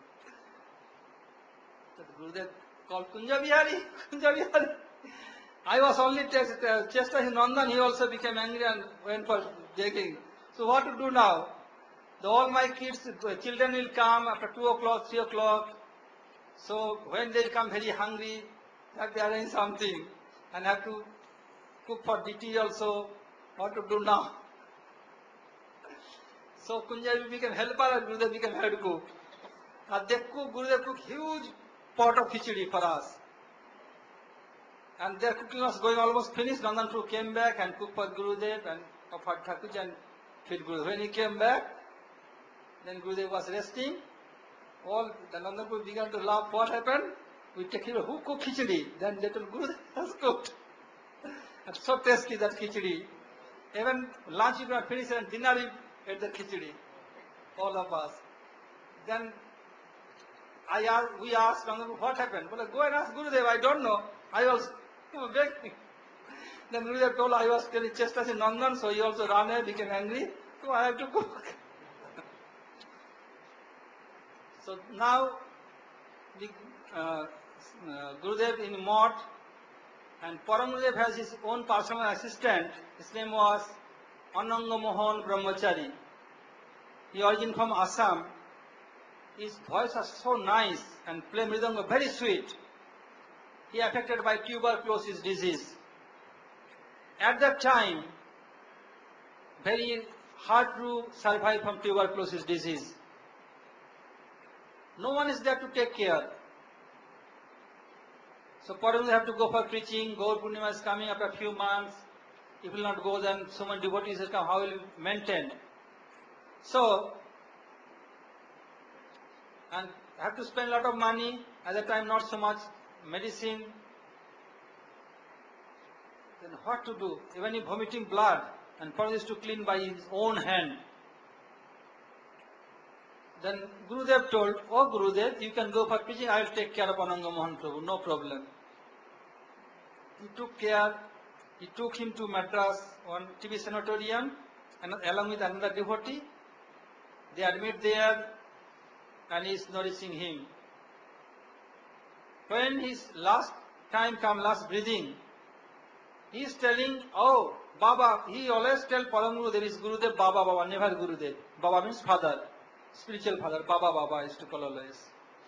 Speaker 1: Gurudev called Kunja Bihari, Kunja Bihari. I was only chastising Nandan, he also became angry and went for begging. So what to do now? The, all my kids, children will come after two o'clock, three o'clock. So when they come very hungry, have to arrange something and have to cook for deity also. What to do now? So Kunja became helper and Gurudev became head cook. And they cook, Gurudev cooked huge pot of khichdi for us. And their cooking was going almost finished. Nandan Prabhu came back and cooked for Gurudev and offered Thakurji and fed Gurudev. When he came back, then Gurudev was resting. All the Nandan Prabhu began to laugh. What happened? We take him, who cooked khichdi? Then they told Gurudev has cooked. And so tasty that khichdi. Even lunch we not finished and dinner we ate the khichdi. All of us. Then I asked, we asked Nandan Prabhu, what happened? Well, go and ask Gurudev, I don't know. I was begging. Then Gurudev told I was chastising Nandan, so he also ran away, became angry. So I have to cook. So now the uh, uh, Gurudev in Mott, and Param Gurudev has his own personal assistant. His name was Ananga Mohan Brahmachari. He originated from Assam. His voice was so nice and play mridanga very sweet. He affected by tuberculosis disease. At that time, very hard to survive from tuberculosis disease. No one is there to take care. So Param have to go for preaching. Gaur Purnima is coming after a few months. If will not go, then so many devotees will come. How will you maintain? So, and have to spend a lot of money. At that time, not so much medicine. Then what to do? Even if vomiting blood, and Param is to clean by his own hand. Then Gurudev told, oh Gurudev, you can go for preaching, I will take care of Ananga Mohan Prabhu, no problem. He took care, he took him to Madras, one T B sanatorium, and along with another devotee. They admit there, and he is nourishing him. When his last time come, last breathing, He is telling, oh, Baba, he always tell Param Guru, there is Gurudev, Baba, Baba, never Gurudev. Baba means father, spiritual father, Baba, Baba is to call always.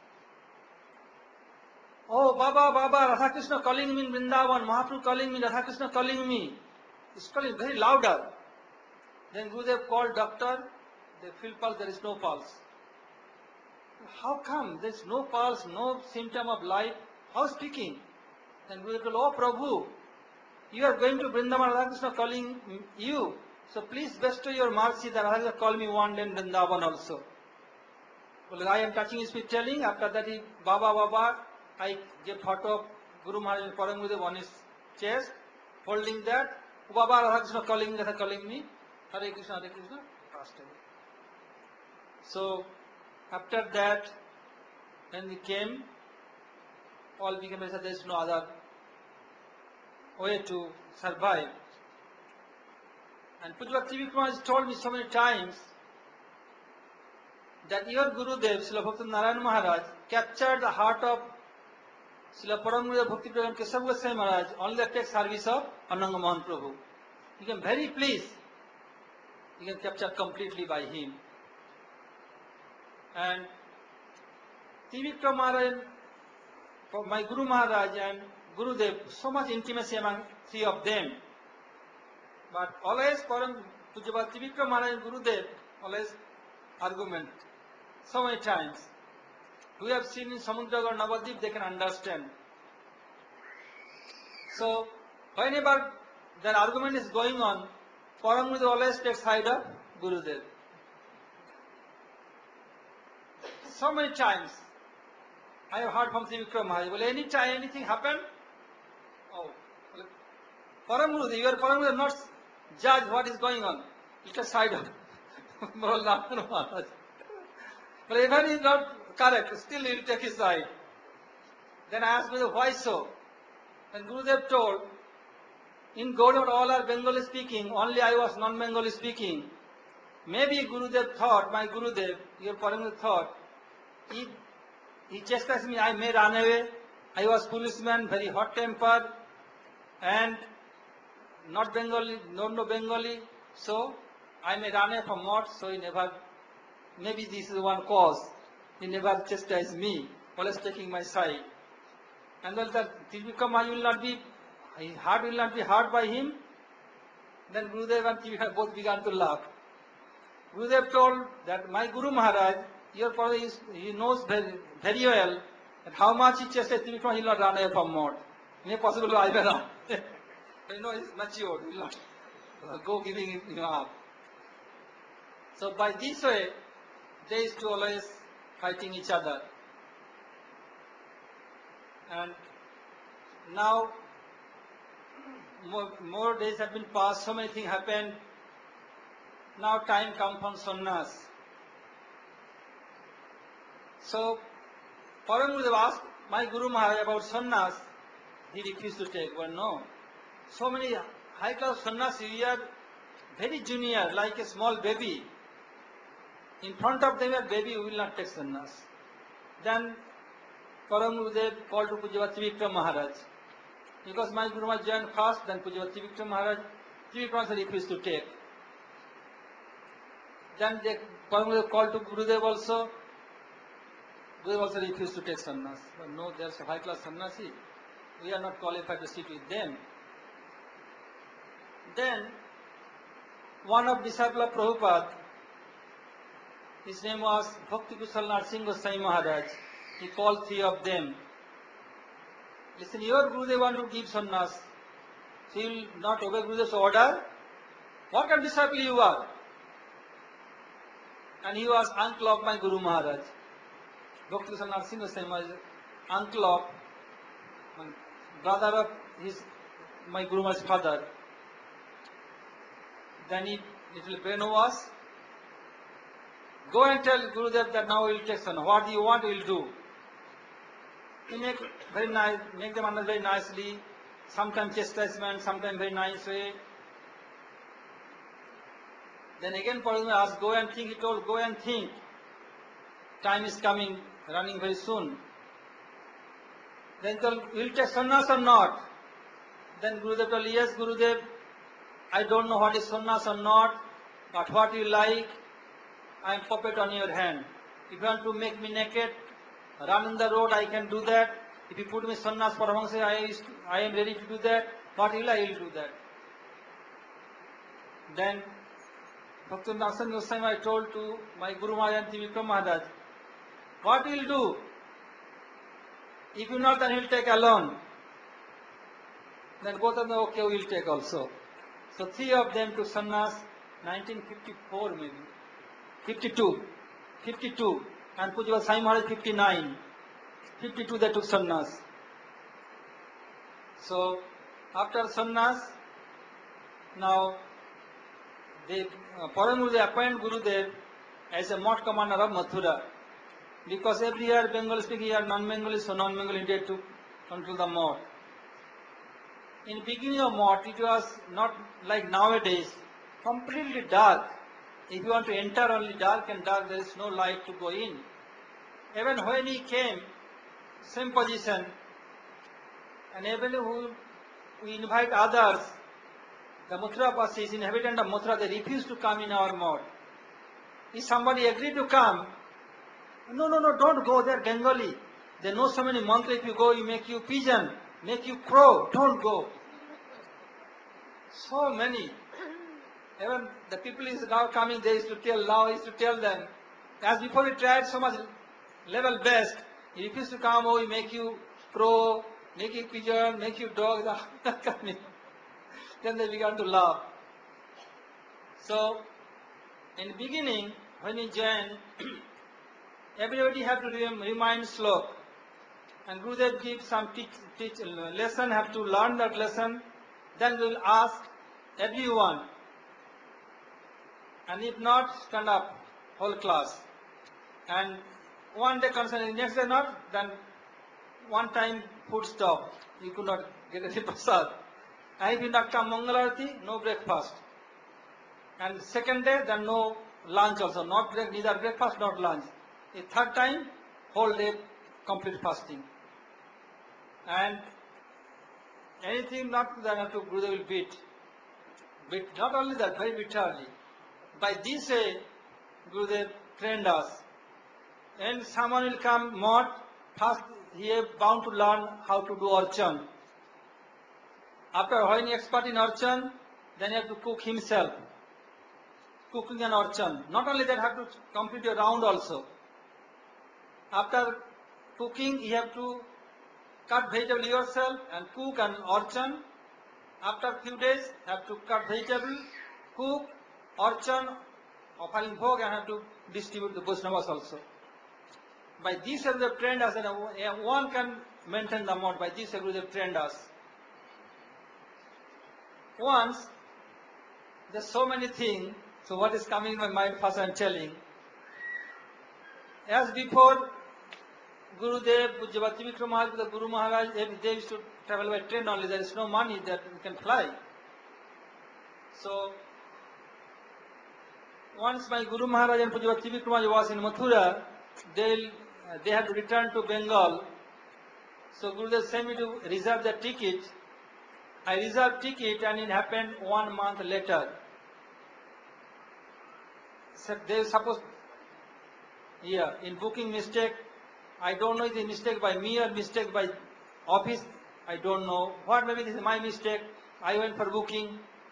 Speaker 1: Oh, Baba, Baba, Radha Krishna calling me in Vrindavan, Mahaprabhu calling me, Radha Krishna calling me. He's calling very louder. Then Gurudev called doctor, they feel pulse, there is no pulse. How come? There is no pulse, no symptom of life. How speaking? Then Gurudev told, oh Prabhu, you are going to Vrindavan, Radha Krishna calling you. So please bestow your mercy that Radha Krishna call me one day in Vrindavan also. Well, I am touching his feet telling, after that he, Baba, Baba, I gave photo of Guru Maharaj and Param Gurudev on his chest, holding that. Oh, Baba, Radha Krishna calling, Radha calling me. Hare Krishna, Hare Krishna, passed away. So, after that, when we came, all became as there is no other way to survive. And Pujya Trivikram has told me so many times that your Gurudev, Srila Bhakti Narayan Maharaj, captured the heart of Srila Param Gurudev Bhakti Pragram Keshav Goswami Maharaj only that takes service of Ananga Mohan Prabhu. He became very pleased. He can capture completely by him. And Trivikram Maharaj, my Guru Maharaj and Gurudev, so much intimacy among three of them. But always Param Pujya Trivikram Maharaj and Gurudev always argument. So many times. We have seen in Samudra or Navadip, they can understand. So, whenever their argument is going on, Param Gurudev always takes side of Gurudev. So many times, I have heard from Trivikram Maharaj, will any time anything happen? Oh, Param Gurudev, your Param Gurudev not judge what is going on. You take side of Maharaj. But even he is not correct, still he will take his side. Then I asked Gurudev, why so? Then Gurudev told, in Gaudiya all are Bengali speaking, only I was non-Bengali speaking. Maybe Gurudev thought, my Gurudev, your Param Gurudev thought, if he chastised me, I may run away. I was policeman, very hot tempered, and not Bengali, don't know Bengali, so I may run away from what, so he never, maybe this is one cause. He never chastised me, always taking my side. And then the Trivikram Maharaj will not be, his heart will not be hurt by him. Then Gurudev and Trivikram both began to laugh. Gurudev told that my Guru Maharaj, your father is, he knows very, very well that how much he chastised Trivikram, he will not run away from Mott. May possible I will not. You know, he is matured, he will not go giving him up. So by this way, they used to always fighting each other. And now, more, more days have been passed, so many things happened. Now time comes from sannyas. So, Param Gurudev asked my Guru Maharaj about sannyas. He refused to take. Well, no. So many high class sannyas, we are very junior, like a small baby. In front of them, a baby will not take sannyas. Then Param Gurudev called to Pujya Trivikram Maharaj. Because my Guru Maharaj joined first, then Pujya Trivikram Maharaj, Trivikram Maharaj refused to take. Then they, Param Gurudev called to Gurudev also. Gurudev also refused to take sannyas. But no, there is a high class sannyasi. We are not qualified to sit with them. Then, one of disciple of Prabhupada, his name was Bhakti Kusal Narsingh Goswami Maharaj. He called three of them. Listen, your Gurudev want to give sannyas. So you will not obey Gurudev's order? What kind of disciple you are? And he was uncle of my Guru Maharaj. Bhakti Kusal Narsingh Goswami Maharaj, uncle of, brother of his, my Guru Maharaj's father. Then he little brainwash. Go and tell Gurudev that now we will take sannyas. What do you want, we will do. He make very nice, make them understand very nicely. Sometimes chastisement, sometimes very nice way. Then again Param asked, go and think. He told, go and think. Time is coming, running very soon. Then he told, will you take sannyas or not? Then Gurudev told, yes, Gurudev, I don't know what is sannyas or not, but what you like, I am puppet on your hand. If you want to make me naked, run in the road, I can do that. If you put me sannyas, Paramahansa, I, I am ready to do that. What will I will do that. Then Bhaktivinoda Nasan Goswami I told to my Guru Maharaj and Trivikram Maharaj, what will do? If you not, then he will take alone. Then both of them, okay, we will take also. So three of them took sannyas, nineteen fifty-four maybe, fifty-two, fifty-two, and Pujya Sai Maharaj fifty-nine, fifty-two they took sannyas. So after sannyas, now they, uh, Param they appoint Gurudev as a Mott commander of Mathura. Because every year Bengali speaking year, non-Bengali, so non-Bengali India to control the Mott. In beginning of Mott, it was not like nowadays, completely dark. If you want to enter, only dark and dark, there is no light to go in. Even when he came, same position, and even who we invite others, the Mathura Vasis, inhabitant of Mathura, they refuse to come in our Mott. If somebody agreed to come, no, no, no, don't go, they are Bengali. They know so many mantras, if you go, you make you pigeon, make you crow, don't go. So many. Even the people is now coming, they used to tell, now used to tell them, as before we tried so much level best, he refused to come, oh, we make you crow, make you pigeon, make you dog, they are coming. Then they began to laugh. So, in the beginning, when he joined, everybody have to remind slok. And Gurudev gives some teach, teach lesson, have to learn that lesson. Then we will ask everyone. And if not, stand up, whole class. And one day comes and next day not, then one time food stop. You could not get any prasad. And if you not come Mangalarati, no breakfast. And second day, then no lunch also. Not break, neither breakfast, not lunch. The third time, whole day complete fasting. And anything not then up to Gurudev will beat. Beat not only that, very bitterly. By this way, Gurudev trained us. And someone will come, Mott, first he is bound to learn how to do archan. After when he is expert in archan, then he has to cook himself. Cooking an archan. Not only that, have to complete a round also. After cooking, you have to cut vegetable yourself and cook an archan. After few days, have to cut vegetable, cook, archan, offering bhog, and have to distribute the Vaishnavas also. By this, they have trained us, and one can maintain the Mott. By this, they have trained us. Once, there's so many things. So what is coming in my mind, first I am telling. As before, Gurudev, Pujya Bhaktivinoda Maharaj, the Guru Maharaj, they used to travel by train only. There is no money that we can fly. So, once my Guru Maharaj and Pujya Bhaktivinoda Maharaj was in Mathura, they, uh, they had to return to Bengal. So Gurudev sent me to reserve the ticket. I reserved ticket and it happened one month later. So they supposed, yeah, in booking mistake, I don't know if it's mistake by me or mistake by office, I don't know. What maybe this is my mistake. I went for booking.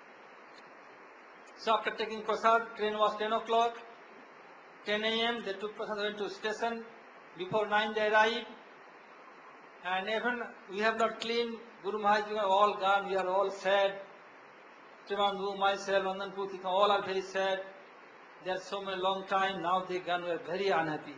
Speaker 1: So after taking prasad, train was ten o'clock. ten A M they took prasad, went to station. Before nine they arrived. And even we have not cleaned. Guru Maharaj, we are all gone. We are all sad. Trivandu, myself, Anand Puthika, all are very sad. They are so many long time. Now they gone. We are very unhappy.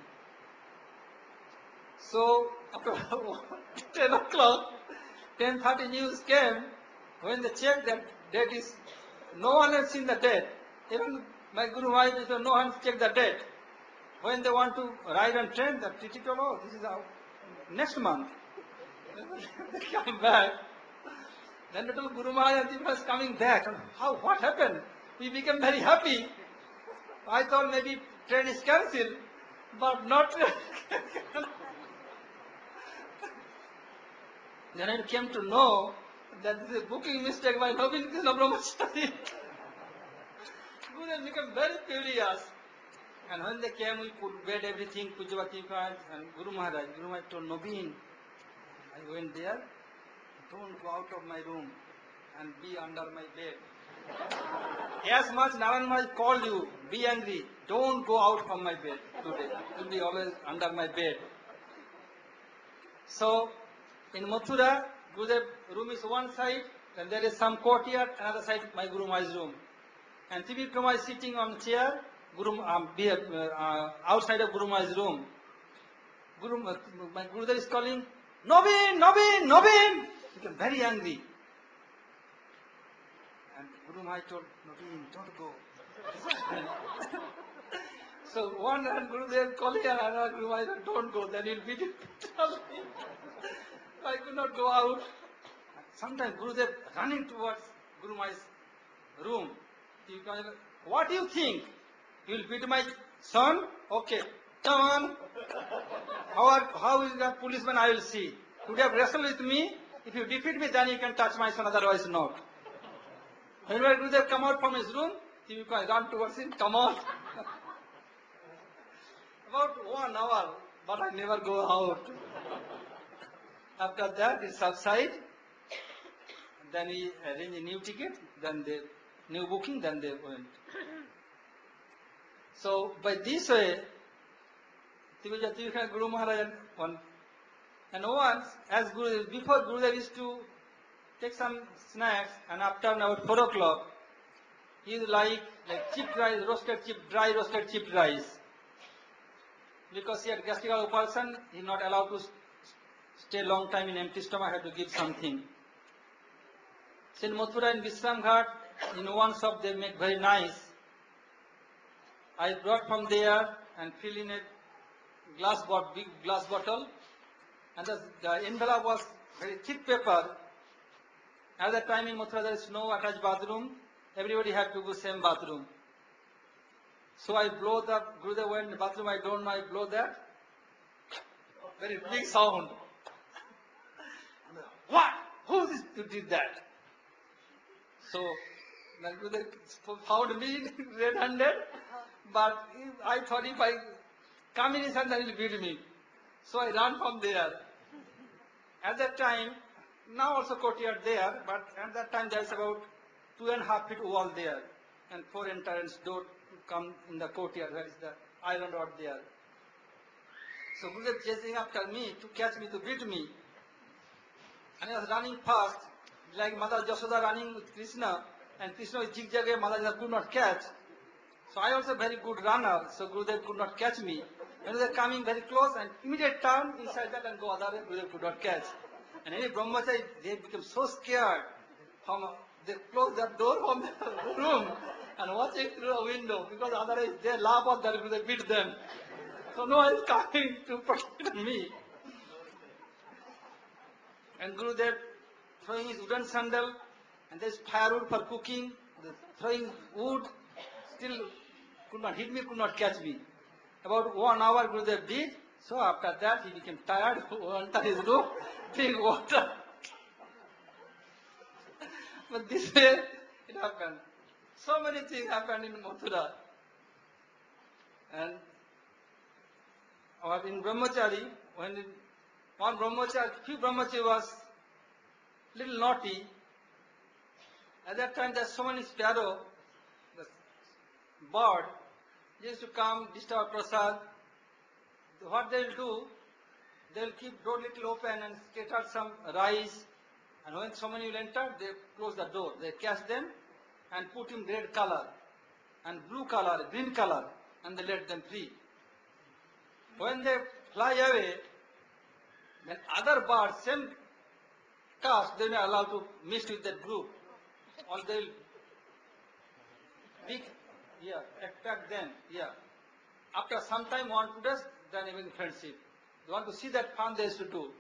Speaker 1: So after ten o'clock, ten thirty news came. When they checked that date is, no one has seen the date. Even my Guru Maharaj, no one has checked the date. When they want to ride on train, the T T told, oh, this is our next month. They come back. Then the Guru Maharaj was coming back. How? What happened? We became very happy. I thought maybe train is cancelled, but not. Then I came to know That is a booking mistake by Naveen Krishna Brahmachari. Gurudev became very furious. And when they came, we put bed everything, Pujavati and Guru Maharaj. Guru Maharaj told Naveen, I went there, don't go out of my room and be under my bed. As much Narayan Maharaj called you, be angry, don't go out from my bed today. You'll be always under my bed. So, in Mathura, Gurudev room is one side, and there is some courtyard, another side my Guru Maharaj's room. And Trivikrama is sitting on chair, Guru, um, be, uh, uh, outside of Guru Maharaj's room. Guru, uh, my Gurudev is calling, Naveen, Naveen, Naveen! He became very angry. And Guru Maharaj told, Naveen, don't go. So one and Gurudev calling and another Guru Maharaj said, don't go, then he'll beat it. I could not go out. Sometimes Gurudev running towards Guru Maharaj's room. He comes, what do you think? You will beat my son? Okay, come on. How, are, how is that policeman I will see? You would have wrestled with me. If you defeat me, then you can touch my son, otherwise not. Whenever Gurudev come out from his room, he will run towards him, come on. About one hour, but I never go out. After that, it's outside. Then he arranged a new ticket, then the new booking, then they went. So by this way, Trivikrama Guru Maharaj one, and once, as Guru, before Gurudev used to take some snacks, and after about four o'clock, he used like like chipped rice, roasted chip, dry roasted chipped rice. Because he had gastric ulcer, he is not allowed to stay long time in empty stomach, had to give something. So in Mathura in Vishram Ghat, in one shop they make very nice. I brought from there and fill in a glass bottle, big glass bottle, and the, the envelope was very thick paper. At that time in Mathura there is no attached bathroom. Everybody had to go same bathroom. So I blow the Gurudev went in the bathroom. I don't know. I blow that very big sound. What? Who this, who did that? So Gurudev found me red-handed, but I thought if I come in his hand, then he will beat me. So I ran from there. At that time, now also courtyard there, but at that time there is about two and a half feet wall there, and four entrance door to come in the courtyard. Where is the iron rod there? So Gurudev chasing after me to catch me, to beat me. And I was running fast, like Mother Yashoda running with Krishna, and Krishna is zigzagging, Mother Yashoda could not catch. So I also very good runner, so Gurudev could not catch me. When they were coming very close, and immediate turn inside that and go other way, Gurudev could not catch. And any Brahmachari, they became so scared. From, they closed the door from the room and watching through a window, because otherwise they laugh at them, they beat them. So no one is coming to protect me. And Gurudev throwing his wooden sandal, and there is firewood for cooking, throwing wood, still could not hit me, could not catch me. About one hour Gurudev did, so after that he became tired, went to his room, drink water. But this way it happened. So many things happened in Mathura. And or in Brahmachari, when in, one Brahmachari, few Brahmachari was little naughty. At that time there are so many sparrow, the bird, they used to come, disturb Prasad. What they will do, they will keep door little open and scatter some rice. And when so many will enter, they close the door. They catch them and put in red color and blue color, green color, and they let them free. When they fly away, then other birds, same caste, they are not allowed to mix with that group. Or they will pick, yeah, attract them, yeah. After some time, one to us, then even friendship. They want to see that fun they used to do.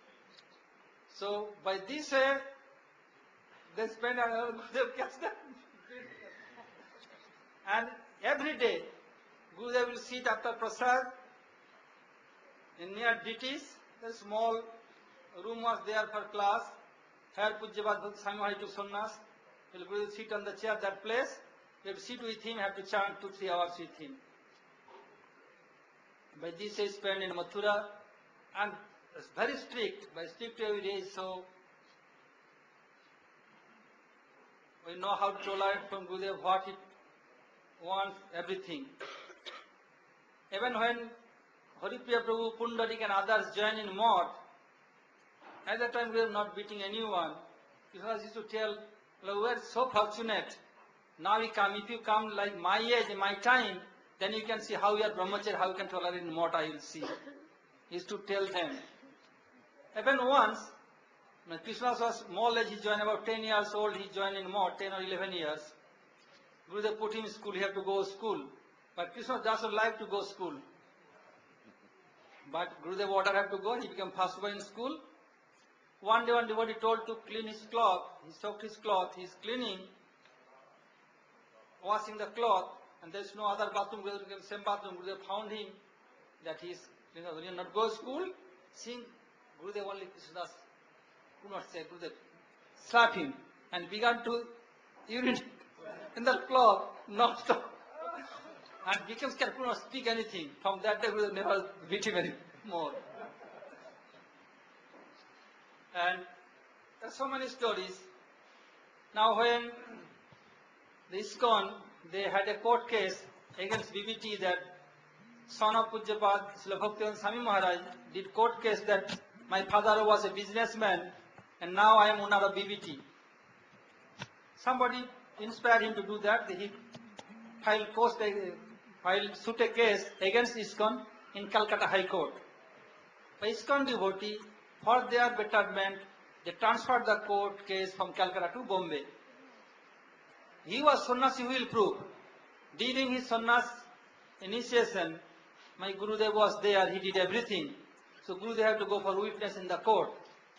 Speaker 1: So by this way, they spend an hour, they catch them. And every day, Gurudev will sit after Prasad in near ditties. The small room was there for class, Here Pujyabad Bhakti Swami Maharaj took sannyas. Will Gurudev sit on the chair, that place. You have to sit with him, have to chant two, three hours with him. By this I spent in Mathura, and it's very strict, by strict every day, so we know how to tolerate from Gurudev what it wants, everything. Even when Haripriya Prabhu, Pundarik and others join in mode, at that time we are not beating anyone. Because he used to tell, well, we are so fortunate. Now we come, if you come like my age, my time, then you can see how you are brahmachari, how you can tolerate in mode, I will see. He used to tell them. Even once, when Krishna was small age, he joined about ten years old, he joined in mode, ten or eleven years. Gurudev put him in school, he had to go to school. But Krishna doesn't like to go to school. But Gurudev ordered him to go, he became first boy in school. One day one devotee told to clean his cloth, he soaked his cloth, he is cleaning, washing the cloth, and there is no other bathroom, Gurudev became same bathroom. Gurudev found him that he is, you know, when you not go to school, seeing Gurudev only Krishnadas, do not say Gurudev, slap him and began to urinate in the cloth, not stop. And became scared, could not speak anything. From that day, Gurudev never beat him anymore. And there are so many stories. Now when the ISKCON, they had a court case against B B T that son of Pujyapad Srila Bhaktivedanta Swami Maharaj did court case that my father was a businessman and now I am owner of B B T. Somebody inspired him to do that. He filed, post, filed suit a case against ISKCON in Calcutta High Court. By ISKCON devotee, for their betterment, they transferred the court case from Calcutta to Bombay. He was sannyasi, who will prove. During his sannyas initiation, my Gurudev was there, he did everything. So Gurudev had to go for witness in the court.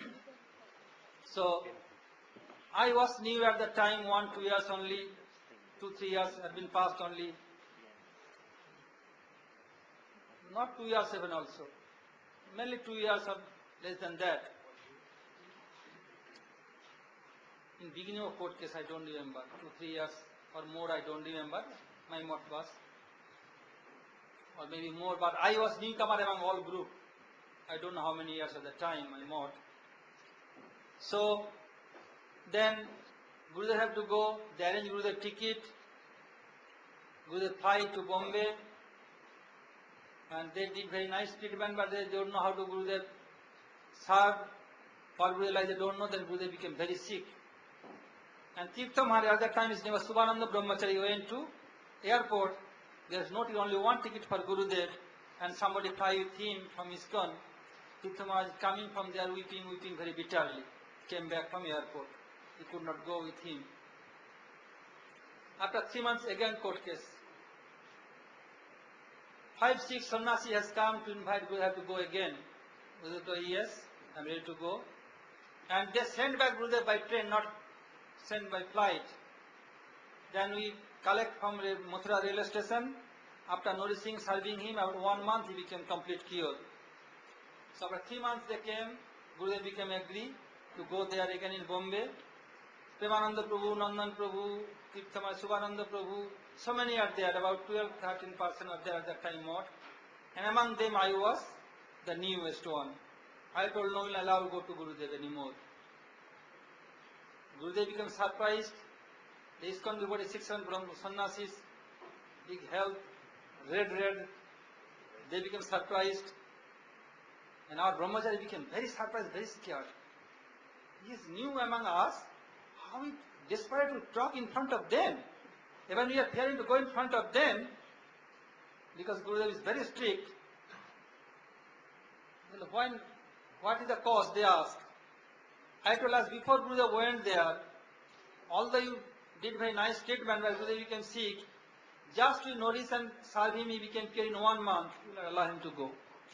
Speaker 1: So I was new at the time, one, two years only, two, three years had been passed only. Not two years even also. Mainly two years or less than that. In beginning of court case, I don't remember. Two, three years or more, I don't remember. My mot was. Or maybe more, but I was newcomer among all group. I don't know how many years at the time, my mot. So, then Gurudev have to go, they arrange Gurudev ticket, Gurudev fly to Bombay, and they did very nice treatment, but they don't know how to Gurudev serve. For Gurudev, like they don't know, then Gurudev became very sick. And Tirtha Maharaj, at that time his name was Subhananda Brahmachari, went to airport. There is not only one ticket for Gurudev, and somebody fly with him from ISKCON. Tirtha Maharaj coming from there weeping, weeping very bitterly. Came back from airport. He could not go with him. After three months, again court case. Five, six sannyasi has come to invite Gurudev to go again. Gurudev told, yes, I am ready to go. And they sent back Gurudev by train, not sent by flight. Then we collect from Mathura railway station. After nourishing, serving him, after one month he became complete cured. So after three months they came, Gurudev became agree to go there again in Bombay. Premananda Prabhu, Nandan Prabhu, Tirthamar Subhananda Prabhu, so many are there, about twelve, thirteen percent are there at that time more. And among them I was the newest one. I told no, will allow go to Gurudev anymore. Gurudev became surprised. The ISKCON devotee six hundred sannyasis, big health, red, red. They became surprised. And our Brahmachari became very surprised, very scared. He is new among us. How we desperate to talk in front of them. Even we are fearing to go in front of them, because Gurudev is very strict. Well, when, what is the cause, they asked. I told us, before Gurudev went there, although you did very nice treatment, but Gurudev became sick, just to notice and serve him, he became cured in one month. You will allow him to go.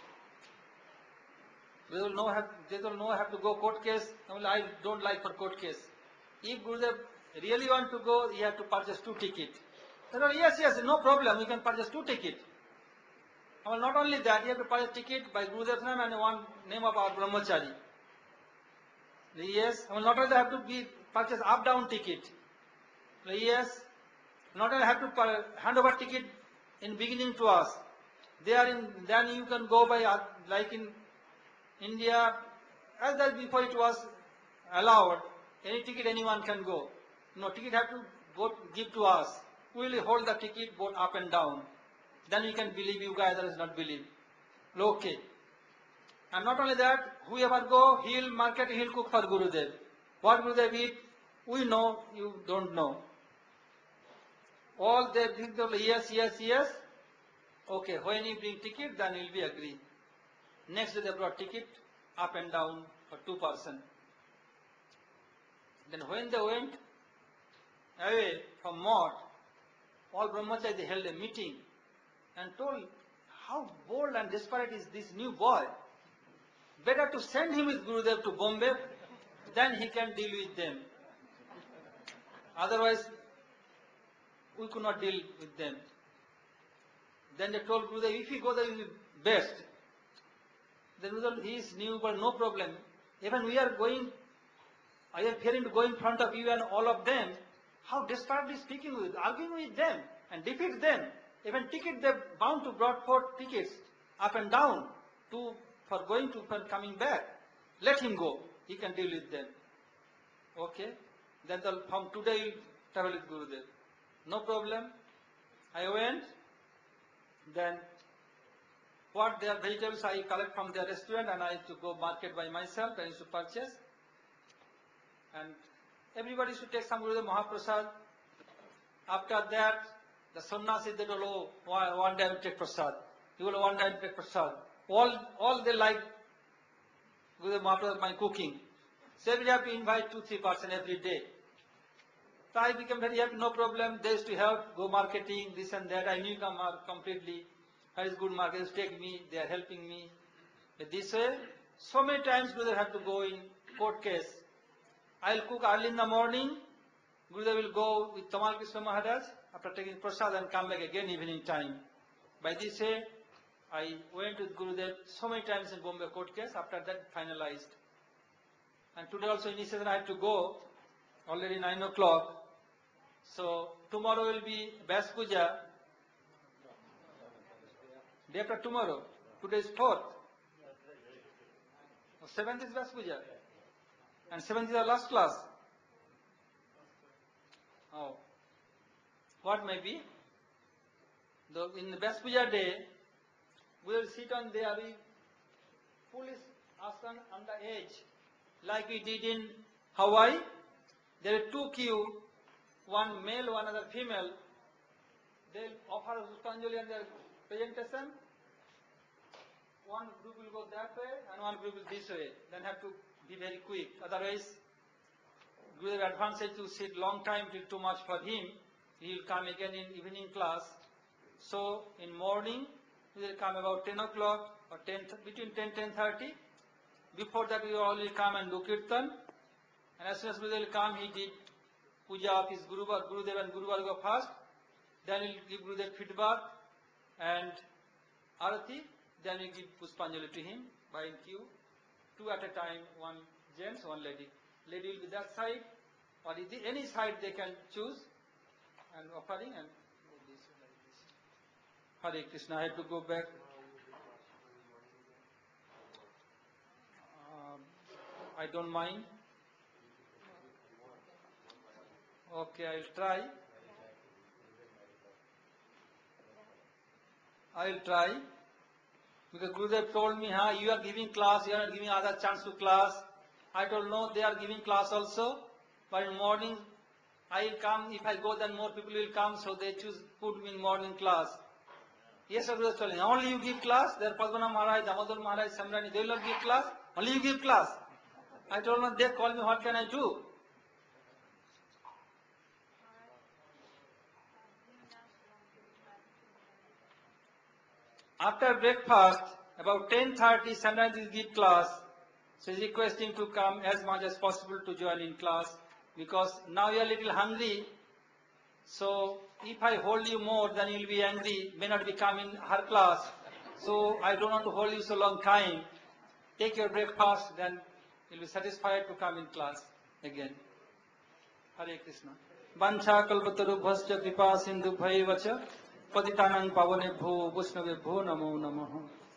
Speaker 1: They will know have, they will know have to go court case. I don't like for court case. If Gurudev really want to go, he have to purchase two tickets. They said, yes, yes, no problem, you can purchase two tickets. Well, not only that, you have to purchase ticket by Gurudev's name and one name of our Brahmachari. Yes, well, not only have to be purchase up-down ticket. Yes, not only have to per- hand over ticket in beginning to us. They are in, then you can go by, uh, like in India, as that before it was allowed, any ticket anyone can go. No, ticket have to go give to us. We will hold the ticket both up and down. Then we can believe you guys, others not believe. Okay. And not only that, whoever go, he'll market, he'll cook for Gurudev. What Gurudev eat, we know, you don't know. All they think, yes, yes, yes. Okay, when you bring ticket, then we'll be agree. Next day they brought ticket, up and down for two person. Then when they went away from Mott, all Brahmachari, they held a meeting and told how bold and desperate is this new boy. Better to send him with Gurudev to Bombay, then he can deal with them. Otherwise, we could not deal with them. Then they told Gurudev, if he goes there, he will be best. Then Gurudev, he is new, but no problem. Even we are going, I am fearing to go in front of you and all of them. How desperately speaking with, arguing with them and defeat them. Even ticket they bound to brought forth tickets up and down to for going to for coming back. Let him go. He can deal with them. Okay. Then the, from today you travel with Gurudev. No problem. I went. Then what their vegetables I collect from their restaurant and I used to go market by myself. I used to purchase. And everybody should take some Gurudev Mahaprasad. After that, the sannyasi they told, oh, one, one day I will take prasad. You will one day I will take prasad. All, all they like Gurudev Mahaprasad, my cooking. So we have to invite two, three person every day. So I became very happy, no problem. They used to help, go marketing, this and that. I knew them completely. That is good market. They used to take me, they are helping me. But this way, so many times Gurudev have to go in court case. I'll cook early in the morning. Gurudev will go with Tamal Krishna Maharaj after taking prasad and come back again evening time. By this way, I went with Gurudev so many times in Bombay court case. After that, finalized. And today also initiation I have to go. Already nine o'clock. So tomorrow will be Vyas Puja. Day after tomorrow. Today is fourth. Oh, seventh is Vyas Puja. And seventh is our last class. Oh. What may be? The, in the Vyas Puja day, we will sit on there, we foolish asana on the edge, like we did in Hawaii. There are two queue, one male, one other female. They'll offer Puspanjali and their presentation. One group will go that way and one group will this way. Then have to be very quick. Otherwise, Gurudev advantage to sit long time till too much for him. He will come again in evening class. So in morning, he will come about ten o'clock or ten, between ten, ten thirty. Before that, we will only come and do kirtan. And as soon as Gurudev will come, he did puja of his Guru, Gurudev and Guru Varga first. Then he will give Gurudev feedback and arati. Then we give Puspanjali to him by queue. Two at a time, one gents, one lady. Lady will be that side, or any side they can choose, and offering and go this way like this. Hare Krishna, I have to go back. Uh, I don't mind. Okay, I'll try. I'll try. Because Gurudev told me, huh, you are giving class, you are not giving other chance to class. I told no, they are giving class also. But in morning, I will come. If I go, then more people will come. So they choose put me in morning class. Yes, Gurudev told me, only you give class. There Padmana Maharaj, Damodar Maharaj, Samrani, they will not give class. Only you give class. I told them, they call me, what can I do? After breakfast, about ten thirty, sometimes we give class. So he's requesting to come as much as possible to join in class. Because now you are a little hungry. So if I hold you more, then you will be angry, may not be coming her class. So I don't want to hold you so long time. Take your breakfast, then You'll be satisfied to come in class again. Hare Krishna. Vancha kalpatarubhascha kripa sindhu bhaivacha patitanang pavanebho vaishnavebho namo namaha.